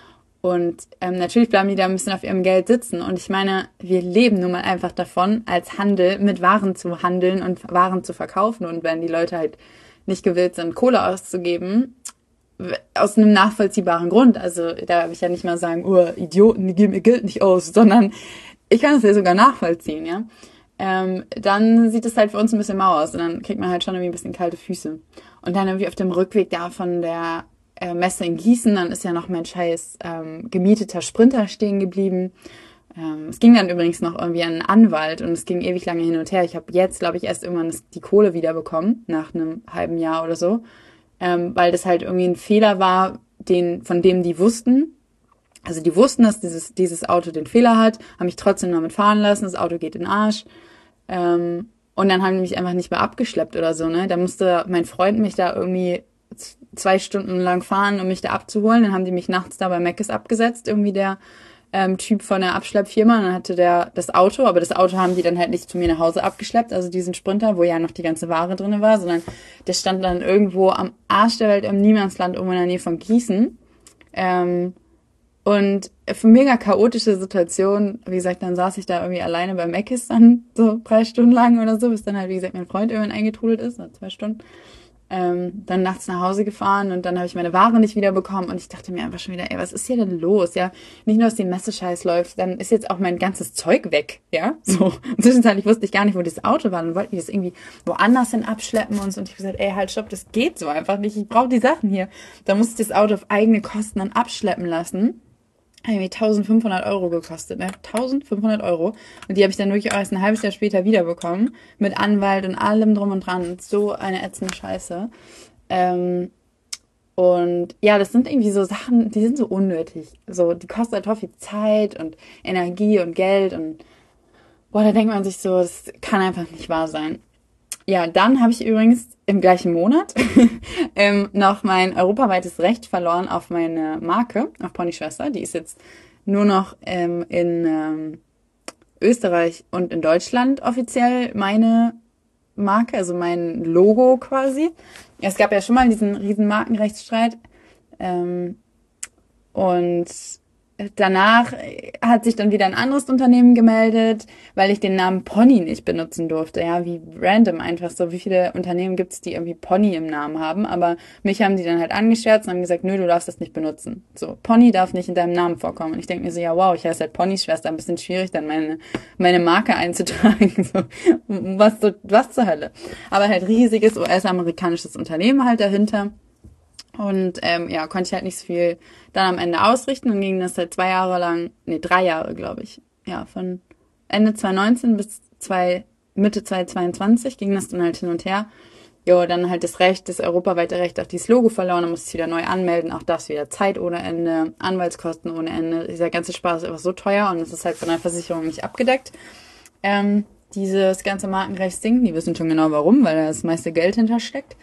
Und ähm, natürlich bleiben die da ein bisschen auf ihrem Geld sitzen. Und ich meine, wir leben nun mal einfach davon, als Handel mit Waren zu handeln und Waren zu verkaufen. Und wenn die Leute halt nicht gewillt sind, Kohle auszugeben, aus einem nachvollziehbaren Grund. Also da will ich ja nicht mal sagen, oh, Idioten, die geben ihr Geld nicht aus, sondern ich kann es ja sogar nachvollziehen, ja. Ähm, dann sieht es halt für uns ein bisschen mau aus und dann kriegt man halt schon irgendwie ein bisschen kalte Füße. Und dann irgendwie auf dem Rückweg da von der äh, Messe in Gießen, dann ist ja noch mein scheiß ähm, gemieteter Sprinter stehen geblieben. Ähm, es ging dann übrigens noch irgendwie an einen Anwalt und es ging ewig lange hin und her. Ich habe jetzt, glaube ich, erst irgendwann die Kohle wiederbekommen, nach einem halben Jahr oder so. Ähm, weil das halt irgendwie ein Fehler war, den, von dem die wussten. Also die wussten, dass dieses, dieses Auto den Fehler hat, haben mich trotzdem damit fahren lassen, das Auto geht in den Arsch. Ähm, und dann haben die mich einfach nicht mehr abgeschleppt oder so, ne? Da musste mein Freund mich da irgendwie zwei Stunden lang fahren, um mich da abzuholen. Dann haben die mich nachts da bei Meckes abgesetzt, irgendwie der ähm, Typ von der Abschleppfirma. Und dann hatte der das Auto, aber das Auto haben die dann halt nicht zu mir nach Hause abgeschleppt, also diesen Sprinter, wo ja noch die ganze Ware drinne war, sondern der stand dann irgendwo am Arsch der Welt im Niemandsland, irgendwo in der Nähe von Gießen. Ähm, und für mega chaotische Situation, wie gesagt, dann saß ich da irgendwie alleine bei Meckes dann so drei Stunden lang oder so, bis dann halt, wie gesagt, mein Freund irgendwann eingetrudelt ist, oder zwei Stunden. Ähm, dann nachts nach Hause gefahren und dann habe ich meine Ware nicht wiederbekommen und ich dachte mir einfach schon wieder, ey, was ist hier denn los? Ja, nicht nur, dass die Messe scheiß läuft, dann ist jetzt auch mein ganzes Zeug weg, ja, so. Zwischenzeitlich wusste ich gar nicht, wo das Auto war, dann wollten die das irgendwie woanders hin abschleppen und so und ich habe gesagt, ey, halt, stopp, das geht so einfach nicht, ich brauche die Sachen hier. Da musste ich das Auto auf eigene Kosten dann abschleppen lassen. Irgendwie eintausendfünfhundert Euro gekostet, ne? eintausendfünfhundert Euro. Und die habe ich dann wirklich erst ein halbes Jahr später wiederbekommen. Mit Anwalt und allem drum und dran. So eine ätzende Scheiße. Ähm, und ja, das sind irgendwie so Sachen, die sind so unnötig. So, die kosten halt viel Zeit und Energie und Geld. Und boah, da denkt man sich so, das kann einfach nicht wahr sein. Ja, dann habe ich übrigens im gleichen Monat ähm, noch mein europaweites Recht verloren auf meine Marke, auf Ponyschwester. Die ist jetzt nur noch ähm, in ähm, Österreich und in Deutschland offiziell meine Marke, also mein Logo quasi. Es gab ja schon mal diesen riesen Markenrechtsstreit. Ähm, und danach hat sich dann wieder ein anderes Unternehmen gemeldet, weil ich den Namen Pony nicht benutzen durfte. Ja, wie random einfach so. Wie viele Unternehmen gibt es, die irgendwie Pony im Namen haben? Aber mich haben die dann halt angescherzt und haben gesagt, nö, du darfst das nicht benutzen. So, Pony darf nicht in deinem Namen vorkommen. Und ich denke mir so, ja, wow, ich heiße halt Pony-Schwester. Ein bisschen schwierig, dann meine meine Marke einzutragen. So, was, so, was zur Hölle. Aber halt riesiges U S-amerikanisches Unternehmen halt dahinter. Und ähm, ja, konnte ich halt nicht so viel dann am Ende ausrichten und ging das halt zwei Jahre lang, nee, drei Jahre, glaube ich. Ja, von Ende zwanzig neunzehn bis zwei, Mitte zwanzig zweiundzwanzig ging das dann halt hin und her. Jo, dann halt das Recht, das europaweite Recht auf dieses Logo verloren, dann musste ich wieder neu anmelden, auch das wieder Zeit ohne Ende, Anwaltskosten ohne Ende. Dieser ganze Spaß ist einfach so teuer und es ist halt von der Versicherung nicht abgedeckt. Ähm, dieses ganze Markenrechtsding, die wissen schon genau warum, weil da das meiste Geld hintersteckt.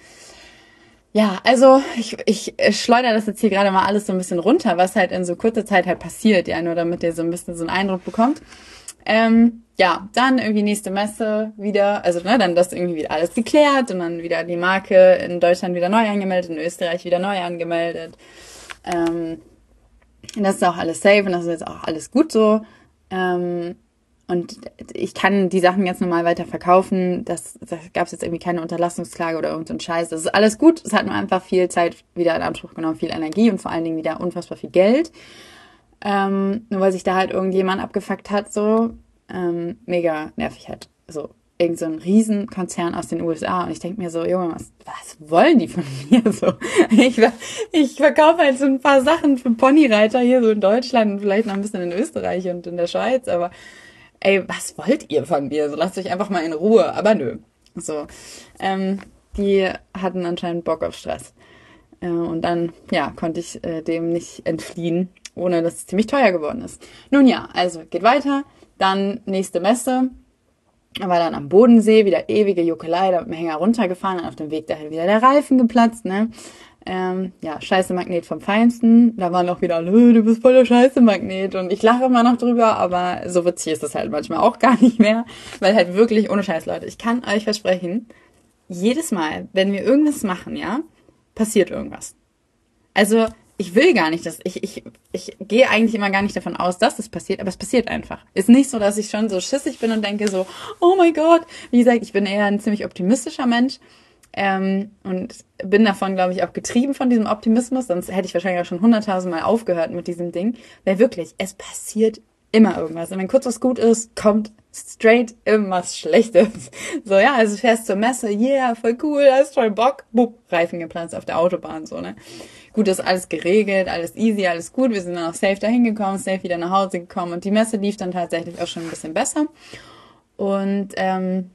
Ja, also ich, ich schleudere das jetzt hier gerade mal alles so ein bisschen runter, was halt in so kurzer Zeit halt passiert, ja, nur damit ihr so ein bisschen so einen Eindruck bekommt. Ähm, ja, dann irgendwie nächste Messe wieder, also ne, dann das irgendwie wieder alles geklärt und dann wieder die Marke in Deutschland wieder neu angemeldet, in Österreich wieder neu angemeldet. Ähm, das ist auch alles safe und das ist jetzt auch alles gut so. Ähm, Und ich kann die Sachen jetzt normal weiter verkaufen. Das, da gab es jetzt irgendwie keine Unterlassungsklage oder irgendein Scheiß. Das ist alles gut. Es hat nur einfach viel Zeit wieder in Anspruch genommen, viel Energie und vor allen Dingen wieder unfassbar viel Geld. Ähm, nur weil sich da halt irgendjemand abgefuckt hat, so. Ähm, mega nervig halt. So, irgend so ein Riesenkonzern aus den U S A. Und ich denke mir so, Junge, was, was wollen die von mir? So, ich, ich verkaufe halt so ein paar Sachen für Ponyreiter hier so in Deutschland und vielleicht noch ein bisschen in Österreich und in der Schweiz, aber ey, was wollt ihr von mir? So, lasst euch einfach mal in Ruhe. Aber nö. So, ähm, die hatten anscheinend Bock auf Stress. Äh, und dann, ja, konnte ich äh, dem nicht entfliehen, ohne dass es ziemlich teuer geworden ist. Nun ja, also geht weiter. Dann nächste Messe. War dann am Bodensee, wieder ewige Juckelei, da mit dem Hänger runtergefahren und auf dem Weg dahin wieder der Reifen geplatzt, ne? Ähm, ja, Scheiße-Magnet vom Feinsten. Da waren auch wieder alle, du bist voll der Scheiße-Magnet. Und ich lache immer noch drüber, aber so witzig ist das halt manchmal auch gar nicht mehr. Weil halt wirklich, ohne Scheiß, Leute, ich kann euch versprechen, jedes Mal, wenn wir irgendwas machen, ja, passiert irgendwas. Also, ich will gar nicht, dass ich, ich, ich gehe eigentlich immer gar nicht davon aus, dass das passiert, aber es passiert einfach. Ist nicht so, dass ich schon so schissig bin und denke so, oh mein Gott. Wie gesagt, ich bin eher ein ziemlich optimistischer Mensch. Ähm, und bin davon, glaube ich, auch getrieben von diesem Optimismus, sonst hätte ich wahrscheinlich auch schon hunderttausend Mal aufgehört mit diesem Ding, weil wirklich, es passiert immer irgendwas. Und wenn kurz was gut ist, kommt straight irgendwas Schlechtes. So, ja, also fährst zur Messe, yeah, voll cool, hast voll Bock, bupp, Reifen geplatzt auf der Autobahn, so, ne. Gut, ist alles geregelt, alles easy, alles gut, wir sind dann auch safe dahin gekommen, safe wieder nach Hause gekommen und die Messe lief dann tatsächlich auch schon ein bisschen besser. Und, ähm,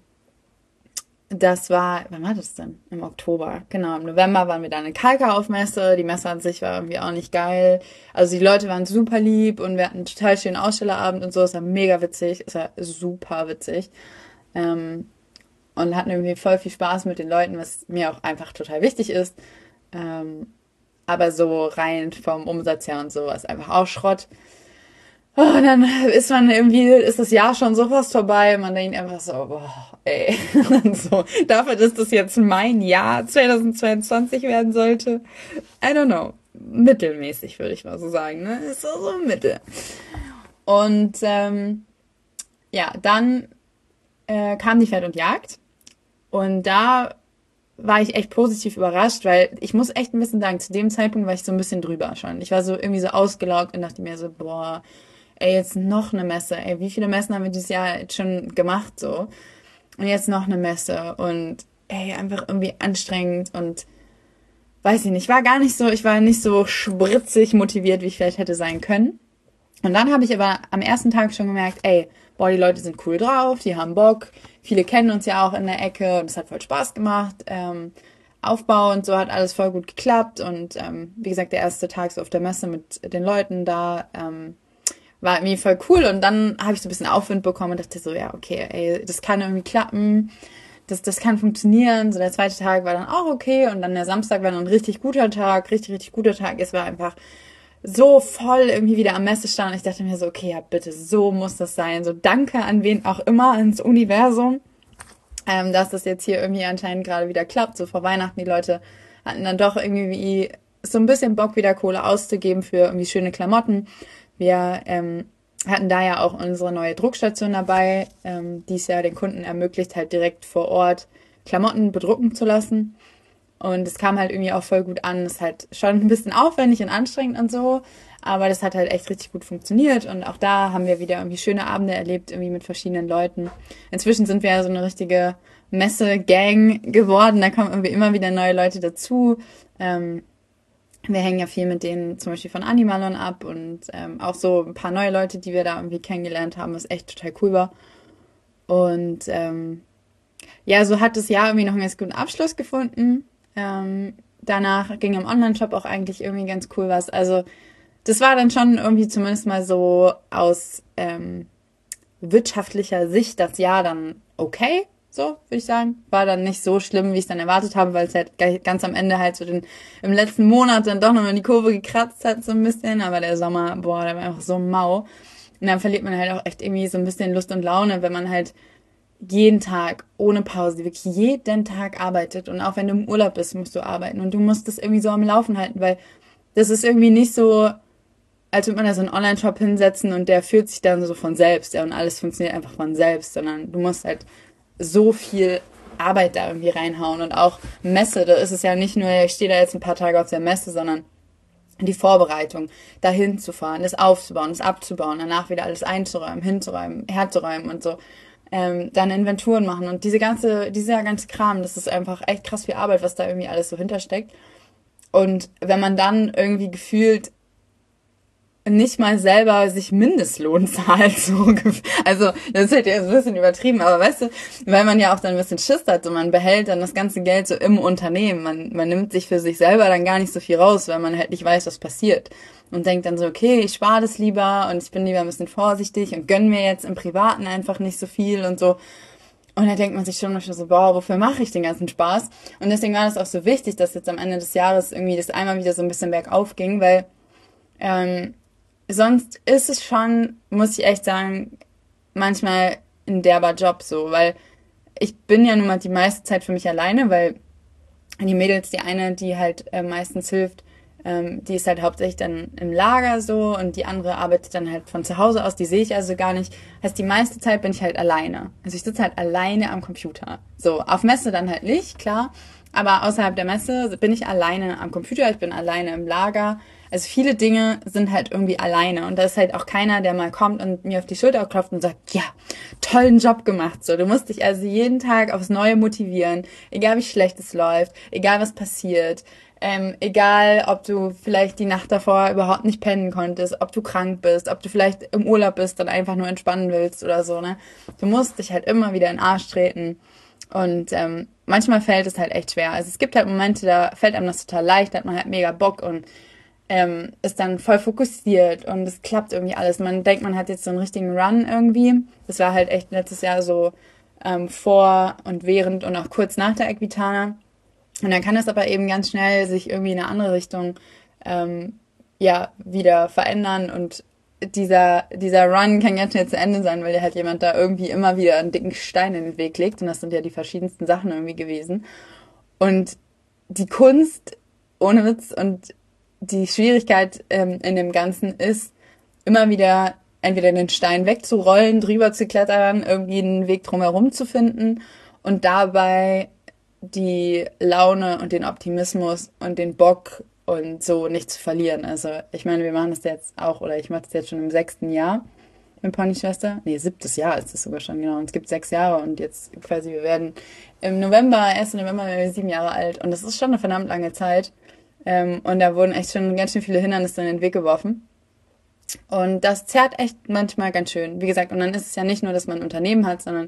das war, wann war das denn? Im Oktober. Genau, im November waren wir dann in Kalka-Aufmesse. Die Messe an sich war irgendwie auch nicht geil. Also die Leute waren super lieb und wir hatten einen total schönen Ausstellerabend und so. Es war mega witzig. Es war super witzig. Ähm, und hatten irgendwie voll viel Spaß mit den Leuten, was mir auch einfach total wichtig ist. Ähm, aber so rein vom Umsatz her und so war es einfach auch Schrott. Oh, und dann ist man irgendwie, ist das Jahr schon so fast vorbei und man denkt einfach so, boah, ey, und so, dafür, dass das jetzt mein Jahr zwanzig zweiundzwanzig werden sollte, I don't know, mittelmäßig würde ich mal so sagen, ne, ist so, so mittel. Und, ähm, ja, dann äh, kam die Pferd und Jagd und da war ich echt positiv überrascht, weil ich muss echt ein bisschen sagen, zu dem Zeitpunkt war ich so ein bisschen drüber schon. Ich war so irgendwie so ausgelaugt und dachte mir so, boah, ey, jetzt noch eine Messe, ey, wie viele Messen haben wir dieses Jahr jetzt schon gemacht, so. Und jetzt noch eine Messe und, ey, einfach irgendwie anstrengend und, weiß ich nicht, war gar nicht so, ich war nicht so spritzig motiviert, wie ich vielleicht hätte sein können. Und dann habe ich aber am ersten Tag schon gemerkt, ey, boah, die Leute sind cool drauf, die haben Bock, viele kennen uns ja auch in der Ecke und es hat voll Spaß gemacht, ähm, Aufbau und so hat alles voll gut geklappt und, ähm, wie gesagt, der erste Tag so auf der Messe mit den Leuten da, ähm, war irgendwie voll cool und dann habe ich so ein bisschen Aufwind bekommen und dachte so, ja, okay, ey, das kann irgendwie klappen, das, das kann funktionieren. So der zweite Tag war dann auch okay und dann der Samstag war dann ein richtig guter Tag, richtig, richtig guter Tag. Es war einfach so voll irgendwie wieder am Messestand und ich dachte mir so, okay, ja bitte, so muss das sein. So danke an wen auch immer, ans Universum, ähm, dass das jetzt hier irgendwie anscheinend gerade wieder klappt. So vor Weihnachten, die Leute hatten dann doch irgendwie so ein bisschen Bock, wieder Kohle auszugeben für irgendwie schöne Klamotten. Wir ähm, hatten da ja auch unsere neue Druckstation dabei, ähm, die es ja den Kunden ermöglicht, halt direkt vor Ort Klamotten bedrucken zu lassen. Und es kam halt irgendwie auch voll gut an. Ist halt schon ein bisschen aufwendig und anstrengend und so, aber das hat halt echt richtig gut funktioniert. Und auch da haben wir wieder irgendwie schöne Abende erlebt, irgendwie mit verschiedenen Leuten. Inzwischen sind wir ja so eine richtige Messe-Gang geworden. Da kommen irgendwie immer wieder neue Leute dazu. Ähm, wir hängen ja viel mit denen zum Beispiel von Animalon ab und ähm, auch so ein paar neue Leute, die wir da irgendwie kennengelernt haben, was echt total cool war. Und ähm, ja, so hat das Jahr irgendwie noch einen ganz guten Abschluss gefunden. Ähm, danach ging im Online-Shop auch eigentlich irgendwie ganz cool was. Also das war dann schon irgendwie zumindest mal so aus ähm, wirtschaftlicher Sicht das Jahr dann okay, so würde ich sagen. War dann nicht so schlimm, wie ich es dann erwartet habe, weil es halt ganz am Ende halt so den, im letzten Monat dann doch nochmal die Kurve gekratzt hat so ein bisschen. Aber der Sommer, boah, der war einfach so mau. Und dann verliert man halt auch echt irgendwie so ein bisschen Lust und Laune, wenn man halt jeden Tag, ohne Pause, wirklich jeden Tag arbeitet. Und auch wenn du im Urlaub bist, musst du arbeiten. Und du musst das irgendwie so am Laufen halten, weil das ist irgendwie nicht so, als würde man da so einen Online-Shop hinsetzen und der fühlt sich dann so von selbst. Ja, und alles funktioniert einfach von selbst, sondern du musst halt so viel Arbeit da irgendwie reinhauen. Und auch Messe, da ist es ja nicht nur, ich stehe da jetzt ein paar Tage auf der Messe, sondern die Vorbereitung, dahin zu fahren, das aufzubauen, das abzubauen, danach wieder alles einzuräumen, hinzuräumen, herzuräumen und so. Ähm, dann Inventuren machen und diese ganze, dieser ganze Kram, das ist einfach echt krass viel Arbeit, was da irgendwie alles so hintersteckt. Und wenn man dann irgendwie gefühlt nicht mal selber sich Mindestlohn zahlt, so, also das ist halt jetzt ein bisschen übertrieben, aber weißt du, weil man ja auch dann ein bisschen Schiss hat und man behält dann das ganze Geld so im Unternehmen, man, man nimmt sich für sich selber dann gar nicht so viel raus, weil man halt nicht weiß, was passiert und denkt dann so, okay, ich spare das lieber und ich bin lieber ein bisschen vorsichtig und gönn mir jetzt im Privaten einfach nicht so viel und so. Und da denkt man sich schon manchmal so, boah, wofür mache ich den ganzen Spaß? Und deswegen war das auch so wichtig, dass jetzt am Ende des Jahres irgendwie das einmal wieder so ein bisschen bergauf ging, weil ähm, sonst ist es schon, muss ich echt sagen, manchmal ein derber Job so, weil ich bin ja nun mal die meiste Zeit für mich alleine, weil die Mädels, die eine, die halt äh, meistens hilft, ähm, die ist halt hauptsächlich dann im Lager so und die andere arbeitet dann halt von zu Hause aus, die sehe ich also gar nicht. Heißt, die meiste Zeit bin ich halt alleine. Also ich sitze halt alleine am Computer. So, auf Messe dann halt nicht, klar, aber außerhalb der Messe bin ich alleine am Computer, ich bin alleine im Lager. Also viele Dinge sind halt irgendwie alleine und da ist halt auch keiner, der mal kommt und mir auf die Schulter klopft und sagt, ja, tollen Job gemacht. So, du musst dich also jeden Tag aufs Neue motivieren, egal wie schlecht es läuft, egal was passiert, ähm, egal ob du vielleicht die Nacht davor überhaupt nicht pennen konntest, ob du krank bist, ob du vielleicht im Urlaub bist und einfach nur entspannen willst oder so, ne? Du musst dich halt immer wieder in den Arsch treten. Und ähm, manchmal fällt es halt echt schwer. Also es gibt halt Momente, da fällt einem das total leicht, da hat man halt mega Bock und ähm, ist dann voll fokussiert und es klappt irgendwie alles. Man denkt, man hat jetzt so einen richtigen Run irgendwie. Das war halt echt letztes Jahr so ähm, vor und während und auch kurz nach der Equitana. Und dann kann es aber eben ganz schnell sich irgendwie in eine andere Richtung ähm, ja wieder verändern und dieser dieser Run kann ganz schnell zu Ende sein, weil dir halt jemand da irgendwie immer wieder einen dicken Stein in den Weg legt und das sind ja die verschiedensten Sachen irgendwie gewesen. Und die Kunst, ohne Witz, und die Schwierigkeit ähm, in dem Ganzen ist, immer wieder entweder den Stein wegzurollen, drüber zu klettern, irgendwie einen Weg drumherum zu finden und dabei die Laune und den Optimismus und den Bock und so nicht zu verlieren. Also ich meine, wir machen das jetzt auch, oder ich mache das jetzt schon im sechsten Jahr mit Ponyschwester. Nee, siebtes Jahr ist es sogar schon, genau. Und es gibt sechs Jahre und jetzt quasi, wir werden im November, ersten November werden wir sieben Jahre alt und das ist schon eine verdammt lange Zeit. Ähm, und da wurden echt schon ganz schön viele Hindernisse in den Weg geworfen. Und das zerrt echt manchmal ganz schön. Wie gesagt, und dann ist es ja nicht nur, dass man ein Unternehmen hat, sondern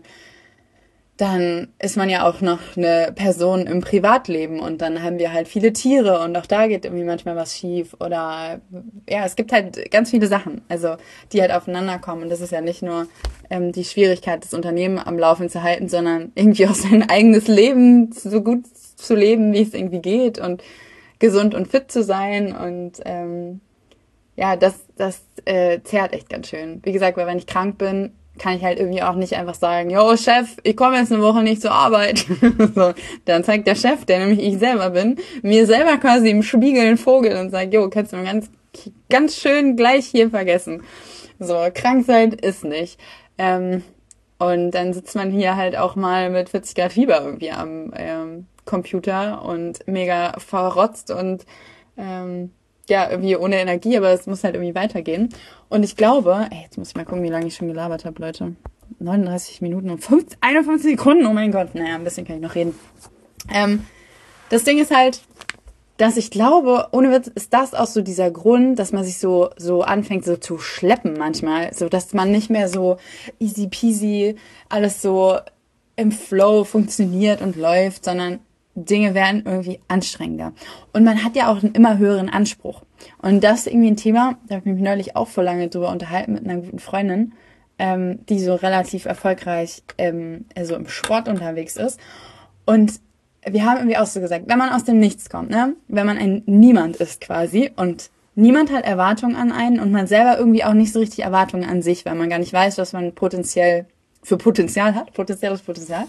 dann ist man ja auch noch eine Person im Privatleben und dann haben wir halt viele Tiere und auch da geht irgendwie manchmal was schief oder ja, es gibt halt ganz viele Sachen, also die halt aufeinander kommen und das ist ja nicht nur ähm, die Schwierigkeit, das Unternehmen am Laufen zu halten, sondern irgendwie auch sein eigenes Leben so gut zu leben, wie es irgendwie geht und gesund und fit zu sein und ähm, ja, das, das äh, zehrt echt ganz schön. Wie gesagt, weil wenn ich krank bin, kann ich halt irgendwie auch nicht einfach sagen, yo Chef, ich komme jetzt eine Woche nicht zur Arbeit. So, dann zeigt der Chef, der nämlich ich selber bin, mir selber quasi im Spiegel einen Vogel und sagt, jo, kannst du mal ganz, ganz schön gleich hier vergessen. So, krank sein ist nicht. Ähm, und dann sitzt man hier halt auch mal mit vierzig Grad Fieber irgendwie am ähm, Computer und mega verrotzt und ähm, ja, irgendwie ohne Energie, aber es muss halt irgendwie weitergehen. Und ich glaube, ey, jetzt muss ich mal gucken, wie lange ich schon gelabert habe, Leute. neununddreißig Minuten und fünfzig, einundfünfzig Sekunden, oh mein Gott. Naja, ein bisschen kann ich noch reden. Ähm, das Ding ist halt, dass ich glaube, ohne Witz ist das auch so dieser Grund, dass man sich so so anfängt so zu schleppen manchmal, so dass man nicht mehr so easy peasy alles so im Flow funktioniert und läuft, sondern Dinge werden irgendwie anstrengender. Und man hat ja auch einen immer höheren Anspruch. Und das ist irgendwie ein Thema, da habe ich mich neulich auch vor lange drüber unterhalten mit einer guten Freundin, ähm, die so relativ erfolgreich ähm, also im Sport unterwegs ist. Und wir haben irgendwie auch so gesagt, wenn man aus dem Nichts kommt, ne, wenn man ein Niemand ist quasi und niemand hat Erwartungen an einen und man selber irgendwie auch nicht so richtig Erwartungen an sich, weil man gar nicht weiß, was man potenziell für Potenzial hat, potenzielles Potenzial,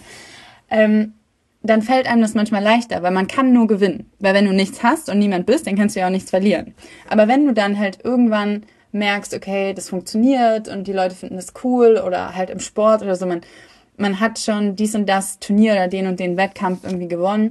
ähm, dann fällt einem das manchmal leichter, weil man kann nur gewinnen. Weil wenn du nichts hast und niemand bist, dann kannst du ja auch nichts verlieren. Aber wenn du dann halt irgendwann merkst, okay, das funktioniert und die Leute finden das cool oder halt im Sport oder so, man, man hat schon dies und das Turnier oder den und den Wettkampf irgendwie gewonnen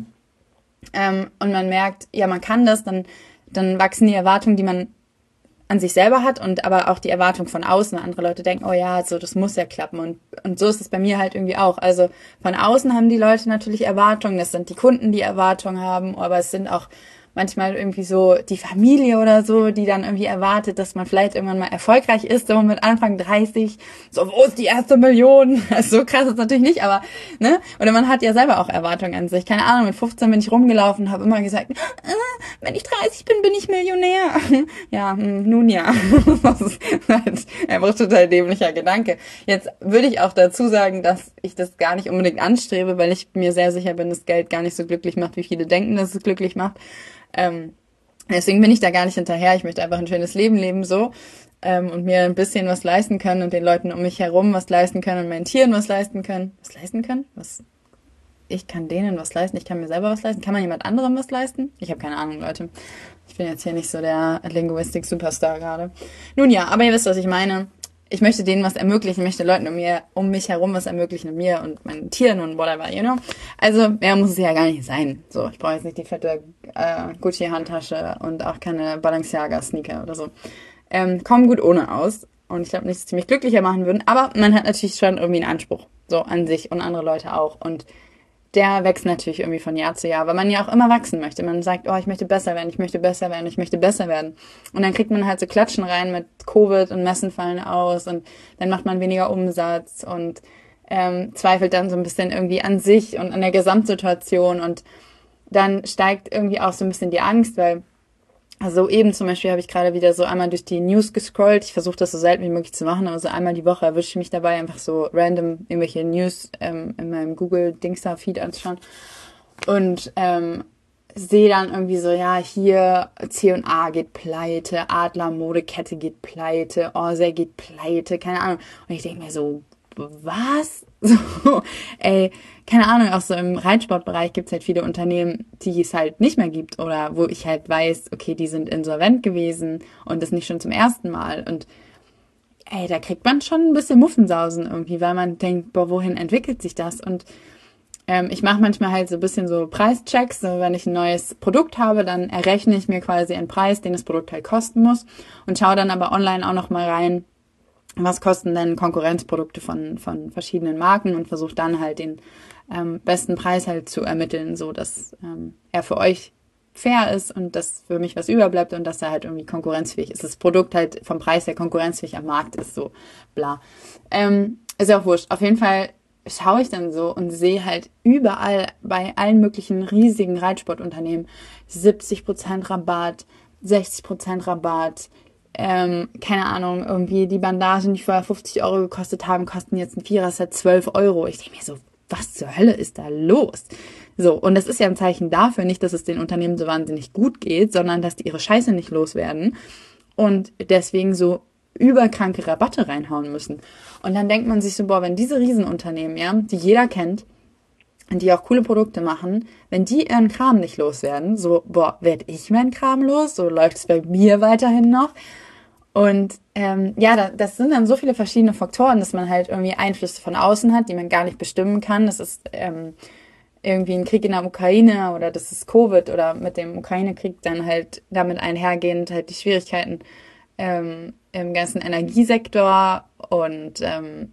ähm, und man merkt, ja, man kann das, dann, dann wachsen die Erwartungen, die man an sich selber hat und aber auch die Erwartung von außen. Andere Leute denken, oh ja, so das muss ja klappen und und so ist es bei mir halt irgendwie auch. Also von außen haben die Leute natürlich Erwartungen, das sind die Kunden, die Erwartungen haben, aber es sind auch manchmal irgendwie so die Familie oder so, die dann irgendwie erwartet, dass man vielleicht irgendwann mal erfolgreich ist, so mit Anfang dreißig, so, wo ist die erste Million? Also so krass ist es natürlich nicht, aber, ne? Oder man hat ja selber auch Erwartungen an sich. Keine Ahnung, mit fünfzehn bin ich rumgelaufen, habe immer gesagt, äh, wenn ich dreißig bin, bin ich Millionär. Ja, nun ja. Das ist halt einfach total dämlicher Gedanke. Jetzt würde ich auch dazu sagen, dass ich das gar nicht unbedingt anstrebe, weil ich mir sehr sicher bin, dass Geld gar nicht so glücklich macht, wie viele denken, dass es glücklich macht. Ähm, deswegen bin ich da gar nicht hinterher. Ich möchte einfach ein schönes Leben leben, so, ähm, und mir ein bisschen was leisten können und den Leuten um mich herum was leisten können und meinen Tieren was leisten können. Was leisten können? Was? Ich kann denen was leisten, ich kann mir selber was leisten. Kann man jemand anderem was leisten? Ich habe keine Ahnung, Leute. Ich bin jetzt hier nicht so der Linguistik-Superstar gerade. Nun ja, aber ihr wisst, was ich meine. Ich möchte denen was ermöglichen, ich möchte Leuten um, mir, um mich herum was ermöglichen, und mir und meinen Tieren und whatever, you know. Also mehr muss es ja gar nicht sein. So, ich brauche jetzt nicht die fette äh, Gucci-Handtasche und auch keine Balenciaga-Sneaker oder so. Ähm, kommen gut ohne aus. Und ich glaube nicht, dass sie mich glücklicher machen würden. Aber man hat natürlich schon irgendwie einen Anspruch, so an sich und andere Leute auch. Und der wächst natürlich irgendwie von Jahr zu Jahr, weil man ja auch immer wachsen möchte. Man sagt, oh, ich möchte besser werden, ich möchte besser werden, ich möchte besser werden. Und dann kriegt man halt so Klatschen rein mit Covid und Messen fallen aus und dann macht man weniger Umsatz und ähm, zweifelt dann so ein bisschen irgendwie an sich und an der Gesamtsituation und dann steigt irgendwie auch so ein bisschen die Angst, weil also eben zum Beispiel habe ich gerade wieder so einmal durch die News gescrollt. Ich versuche das so selten wie möglich zu machen, aber so einmal die Woche erwische ich mich dabei, einfach so random irgendwelche News ähm, in meinem Google-Dingster-Feed anzuschauen. Und ähm, sehe dann irgendwie so, ja, hier C und A geht pleite, Adler Modekette geht pleite, Orsay geht pleite, keine Ahnung. Und ich denke mir so, was? So, ey, keine Ahnung, auch so im Reitsportbereich gibt es halt viele Unternehmen, die es halt nicht mehr gibt oder wo ich halt weiß, okay, die sind insolvent gewesen und das nicht schon zum ersten Mal und ey, da kriegt man schon ein bisschen Muffensausen irgendwie, weil man denkt, boah, wohin entwickelt sich das? Und ähm, ich mache manchmal halt so ein bisschen so Preischecks, so wenn ich ein neues Produkt habe, dann errechne ich mir quasi einen Preis, den das Produkt halt kosten muss und schaue dann aber online auch noch mal rein, was kosten denn Konkurrenzprodukte von von verschiedenen Marken und versuche dann halt den ähm, besten Preis halt zu ermitteln, so dass ähm, er für euch fair ist und dass für mich was überbleibt und dass er halt irgendwie konkurrenzfähig ist. Das Produkt halt vom Preis her konkurrenzfähig am Markt ist, so bla. Ähm, ist ja auch wurscht. Auf jeden Fall schaue ich dann so und sehe halt überall bei allen möglichen riesigen Reitsportunternehmen siebzig Prozent Rabatt, sechzig Prozent Rabatt, Ähm, keine Ahnung, irgendwie die Bandagen, die vorher fünfzig Euro gekostet haben, kosten jetzt ein Vierer-Set zwölf Euro. Ich denke mir so, was zur Hölle ist da los? So, und das ist ja ein Zeichen dafür, nicht, dass es den Unternehmen so wahnsinnig gut geht, sondern dass die ihre Scheiße nicht loswerden und deswegen so überkranke Rabatte reinhauen müssen. Und dann denkt man sich so, boah, wenn diese Riesenunternehmen, ja, die jeder kennt, und die auch coole Produkte machen, wenn die ihren Kram nicht loswerden, so, boah, werd ich meinen Kram los? So läuft es bei mir weiterhin noch. Und ähm, ja, da, das sind dann so viele verschiedene Faktoren, dass man halt irgendwie Einflüsse von außen hat, die man gar nicht bestimmen kann. Das ist ähm, irgendwie ein Krieg in der Ukraine oder das ist Covid oder mit dem Ukraine-Krieg dann halt damit einhergehend halt die Schwierigkeiten ähm, im ganzen Energiesektor und ähm,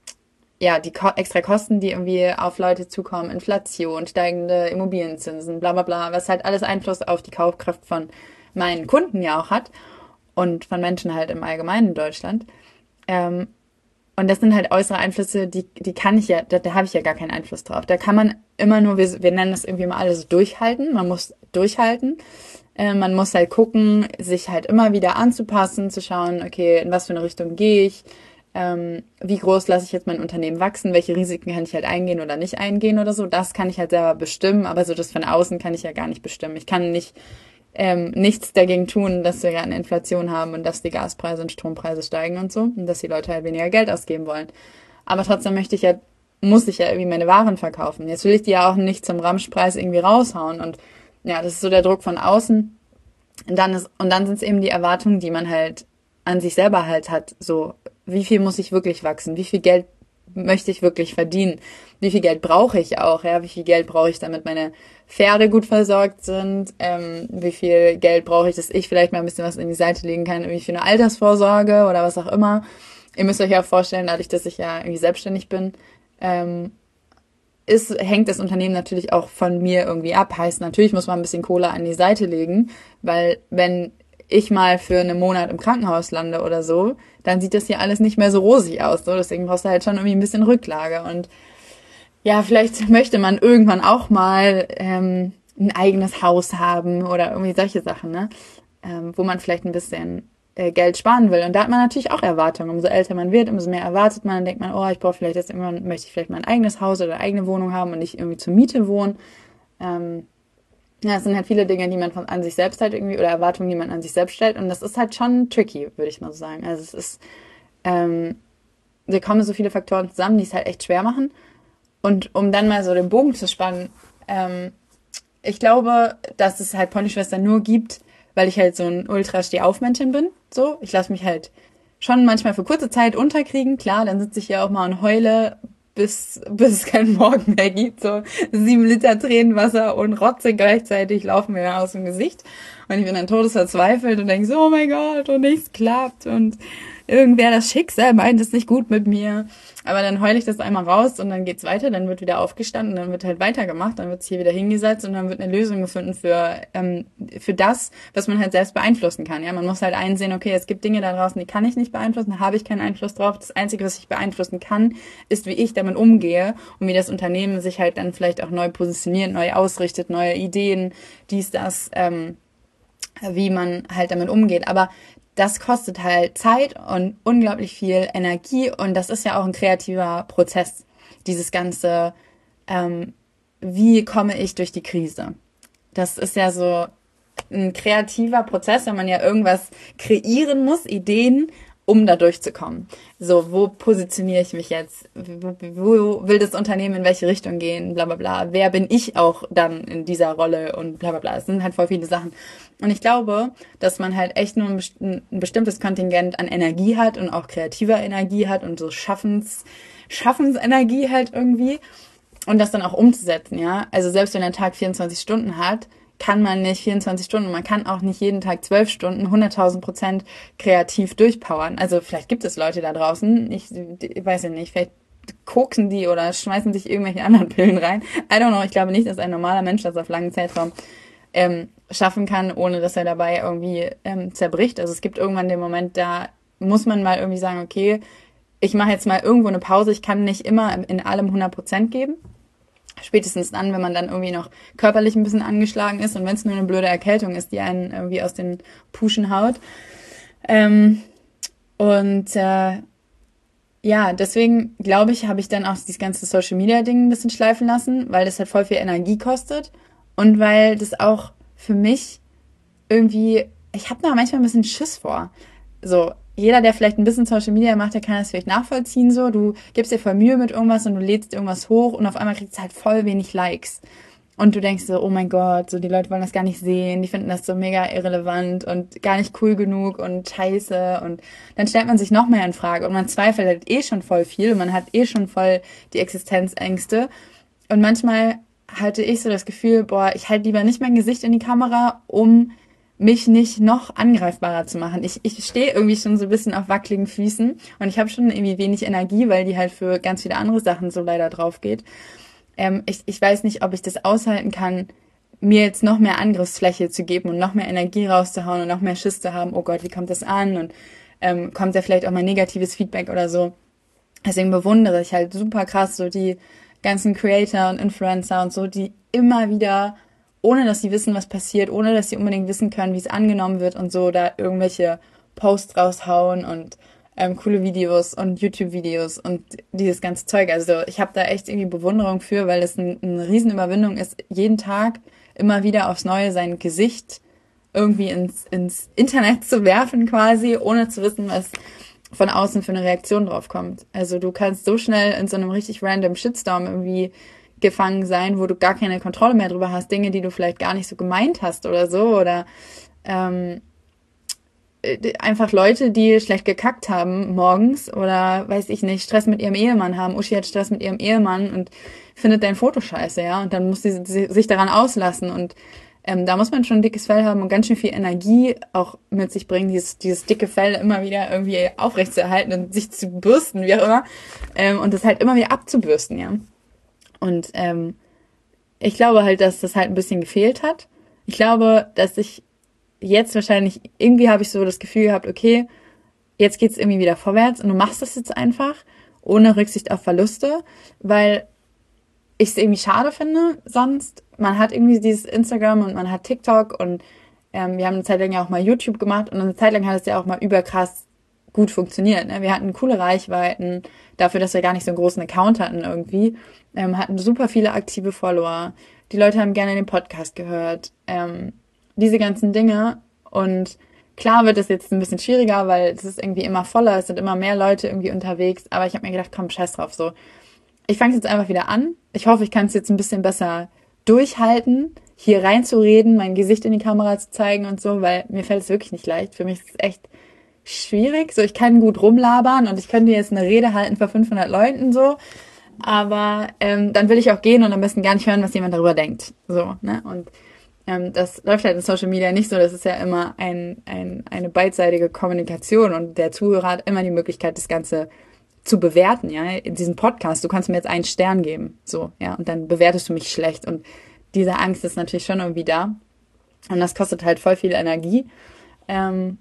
ja, die Ko- extra Kosten, die irgendwie auf Leute zukommen, Inflation, steigende Immobilienzinsen, bla bla bla, was halt alles Einfluss auf die Kaufkraft von meinen Kunden ja auch hat und von Menschen halt im Allgemeinen in Deutschland. Ähm, und das sind halt äußere Einflüsse, die, die kann ich ja, da, da habe ich ja gar keinen Einfluss drauf. Da kann man immer nur, wir, wir nennen das irgendwie mal alles durchhalten, man muss durchhalten. Äh, man muss halt gucken, sich halt immer wieder anzupassen, zu schauen, okay, in was für eine Richtung gehe ich, ähm, wie groß lasse ich jetzt mein Unternehmen wachsen, welche Risiken kann ich halt eingehen oder nicht eingehen oder so, das kann ich halt selber bestimmen, aber so das von außen kann ich ja gar nicht bestimmen. Ich kann nicht ähm, nichts dagegen tun, dass wir gerade eine Inflation haben und dass die Gaspreise und Strompreise steigen und so und dass die Leute halt weniger Geld ausgeben wollen. Aber trotzdem möchte ich ja, muss ich ja irgendwie meine Waren verkaufen. Jetzt will ich die ja auch nicht zum Ramschpreis irgendwie raushauen und ja, das ist so der Druck von außen. Und dann ist, und dann sind es eben die Erwartungen, die man halt an sich selber halt hat, so, wie viel muss ich wirklich wachsen? Wie viel Geld möchte ich wirklich verdienen? Wie viel Geld brauche ich auch? Ja, wie viel Geld brauche ich, damit meine Pferde gut versorgt sind? Ähm, wie viel Geld brauche ich, dass ich vielleicht mal ein bisschen was in die Seite legen kann? Irgendwie für eine Altersvorsorge oder was auch immer. Ihr müsst euch ja vorstellen, dadurch, dass ich ja irgendwie selbstständig bin, ähm, ist, hängt das Unternehmen natürlich auch von mir irgendwie ab. Heißt, natürlich muss man ein bisschen Kohle an die Seite legen, weil wenn ich mal für einen Monat im Krankenhaus lande oder so, dann sieht das hier alles nicht mehr so rosig aus. So. Deswegen brauchst du halt schon irgendwie ein bisschen Rücklage. Und ja, vielleicht möchte man irgendwann auch mal ähm, ein eigenes Haus haben oder irgendwie solche Sachen, ne? Ähm, wo man vielleicht ein bisschen äh, Geld sparen will. Und da hat man natürlich auch Erwartungen. Umso älter man wird, umso mehr erwartet man. Dann denkt man, oh, ich brauche vielleicht jetzt irgendwann, möchte ich vielleicht mal ein eigenes Haus oder eine eigene Wohnung haben und nicht irgendwie zur Miete wohnen. Ähm, Ja, es sind halt viele Dinge, die man von, an sich selbst halt irgendwie, oder Erwartungen, die man an sich selbst stellt. Und das ist halt schon tricky, würde ich mal so sagen. Also es ist, ähm, da kommen so viele Faktoren zusammen, die es halt echt schwer machen. Und um dann mal so den Bogen zu spannen, ähm, ich glaube, dass es halt Ponyschwester nur gibt, weil ich halt so ein Ultra-Steh-auf-Männchen bin. So, ich lasse mich halt schon manchmal für kurze Zeit unterkriegen. Klar, dann sitze ich ja auch mal und heule, bis, bis es keinen Morgen mehr gibt. So sieben Liter Tränenwasser und Rotze gleichzeitig laufen mir aus dem Gesicht. Und ich bin dann todesverzweifelt und denke so, oh mein Gott, und nichts klappt. Und irgendwer, das Schicksal meint es nicht gut mit mir. Aber dann heule ich das einmal raus und dann geht's weiter, dann wird wieder aufgestanden, dann wird halt weitergemacht, dann wird es hier wieder hingesetzt und dann wird eine Lösung gefunden für ähm, für das, was man halt selbst beeinflussen kann. Ja, man muss halt einsehen, okay, es gibt Dinge da draußen, die kann ich nicht beeinflussen, da habe ich keinen Einfluss drauf. Das Einzige, was ich beeinflussen kann, ist, wie ich damit umgehe und wie das Unternehmen sich halt dann vielleicht auch neu positioniert, neu ausrichtet, neue Ideen, dies, das, ähm, wie man halt damit umgeht. Aber das kostet halt Zeit und unglaublich viel Energie und das ist ja auch ein kreativer Prozess, dieses ganze, ähm, wie komme ich durch die Krise? Das ist ja so ein kreativer Prozess, wenn man ja irgendwas kreieren muss, Ideen, um da durchzukommen. So, wo positioniere ich mich jetzt? Wo, wo will das Unternehmen in welche Richtung gehen? Bla bla bla. Wer bin ich auch dann in dieser Rolle? Und bla bla bla. Es sind halt voll viele Sachen. Und ich glaube, dass man halt echt nur ein, best- ein bestimmtes Kontingent an Energie hat und auch kreativer Energie hat und so Schaffens, Schaffensenergie halt irgendwie. Und das dann auch umzusetzen, ja. Also selbst wenn ein Tag vierundzwanzig Stunden hat, kann man nicht vierundzwanzig Stunden, man kann auch nicht jeden Tag zwölf Stunden, hunderttausend Prozent kreativ durchpowern. Also vielleicht gibt es Leute da draußen, ich, ich weiß ja nicht, vielleicht koksen die oder schmeißen sich irgendwelche anderen Pillen rein. I don't know, ich glaube nicht, dass ein normaler Mensch das auf langen Zeitraum ähm, schaffen kann, ohne dass er dabei irgendwie ähm, zerbricht. Also es gibt irgendwann den Moment, da muss man mal irgendwie sagen, okay, ich mache jetzt mal irgendwo eine Pause, ich kann nicht immer in allem hundert Prozent geben. Spätestens dann, wenn man dann irgendwie noch körperlich ein bisschen angeschlagen ist und wenn es nur eine blöde Erkältung ist, die einen irgendwie aus den Puschen haut. Ähm, und äh, ja, deswegen glaube ich, habe ich dann auch dieses ganze Social-Media-Ding ein bisschen schleifen lassen, weil das halt voll viel Energie kostet und weil das auch für mich irgendwie, ich habe da manchmal ein bisschen Schiss vor. So, jeder, der vielleicht ein bisschen Social Media macht, der kann das vielleicht nachvollziehen so. Du gibst dir voll Mühe mit irgendwas und du lädst irgendwas hoch und auf einmal kriegst du halt voll wenig Likes. Und du denkst so, oh mein Gott, so die Leute wollen das gar nicht sehen, die finden das so mega irrelevant und gar nicht cool genug und scheiße. Und dann stellt man sich noch mehr in Frage und man zweifelt halt eh schon voll viel und man hat eh schon voll die Existenzängste. Und manchmal hatte ich so das Gefühl, boah, ich halte lieber nicht mein Gesicht in die Kamera, um mich nicht noch angreifbarer zu machen. Ich, ich stehe irgendwie schon so ein bisschen auf wackeligen Füßen und ich habe schon irgendwie wenig Energie, weil die halt für ganz viele andere Sachen so leider drauf geht. Ähm, ich, ich weiß nicht, ob ich das aushalten kann, mir jetzt noch mehr Angriffsfläche zu geben und noch mehr Energie rauszuhauen und noch mehr Schiss zu haben, oh Gott, wie kommt das an? Und ähm, kommt da vielleicht auch mal negatives Feedback oder so. Deswegen bewundere ich halt super krass so die ganzen Creator und Influencer und so, die immer wieder, ohne dass sie wissen, was passiert, ohne dass sie unbedingt wissen können, wie es angenommen wird und so, da irgendwelche Posts raushauen und ähm, coole Videos und YouTube-Videos und dieses ganze Zeug. Also ich habe da echt irgendwie Bewunderung für, weil das ein, eine Riesenüberwindung ist, jeden Tag immer wieder aufs Neue sein Gesicht irgendwie ins, ins Internet zu werfen quasi, ohne zu wissen, was von außen für eine Reaktion drauf kommt. Also du kannst so schnell in so einem richtig random Shitstorm irgendwie gefangen sein, wo du gar keine Kontrolle mehr drüber hast, Dinge, die du vielleicht gar nicht so gemeint hast oder so, oder ähm, einfach Leute, die schlecht gekackt haben morgens oder, weiß ich nicht, Stress mit ihrem Ehemann haben. Uschi hat Stress mit ihrem Ehemann und findet dein Foto scheiße, ja, und dann muss sie sich daran auslassen und ähm, da muss man schon ein dickes Fell haben und ganz schön viel Energie auch mit sich bringen, dieses, dieses dicke Fell immer wieder irgendwie aufrechtzuerhalten und sich zu bürsten, wie auch immer, ähm, und das halt immer wieder abzubürsten, ja. Und ähm, ich glaube halt, dass das halt ein bisschen gefehlt hat. Ich glaube, dass ich jetzt wahrscheinlich, irgendwie habe ich so das Gefühl gehabt, okay, jetzt geht's irgendwie wieder vorwärts und du machst das jetzt einfach, ohne Rücksicht auf Verluste, weil ich es irgendwie schade finde sonst. Man hat irgendwie dieses Instagram und man hat TikTok und ähm, wir haben eine Zeit lang ja auch mal YouTube gemacht und eine Zeit lang hat es ja auch mal überkrass gut funktioniert. Ne? Wir hatten coole Reichweiten, dafür, dass wir gar nicht so einen großen Account hatten irgendwie, ähm, hatten super viele aktive Follower. Die Leute haben gerne den Podcast gehört. Ähm, diese ganzen Dinge. Und klar wird es jetzt ein bisschen schwieriger, weil es ist irgendwie immer voller, es sind immer mehr Leute irgendwie unterwegs. Aber ich habe mir gedacht, komm, scheiß drauf so. Ich fange jetzt einfach wieder an. Ich hoffe, ich kann es jetzt ein bisschen besser durchhalten, hier reinzureden, mein Gesicht in die Kamera zu zeigen und so, weil mir fällt es wirklich nicht leicht. Für mich ist es echt schwierig. So, ich kann gut rumlabern und ich könnte jetzt eine Rede halten vor fünfhundert Leuten so, aber ähm, dann will ich auch gehen und am besten gar nicht hören, was jemand darüber denkt. So, ne? Und ähm, das läuft halt in Social Media nicht so. Das ist ja immer ein, ein eine beidseitige Kommunikation und der Zuhörer hat immer die Möglichkeit, das Ganze zu bewerten, ja, in diesem Podcast. Du kannst mir jetzt einen Stern geben, so, ja, und dann bewertest du mich schlecht und diese Angst ist natürlich schon irgendwie da und das kostet halt voll viel Energie ähm,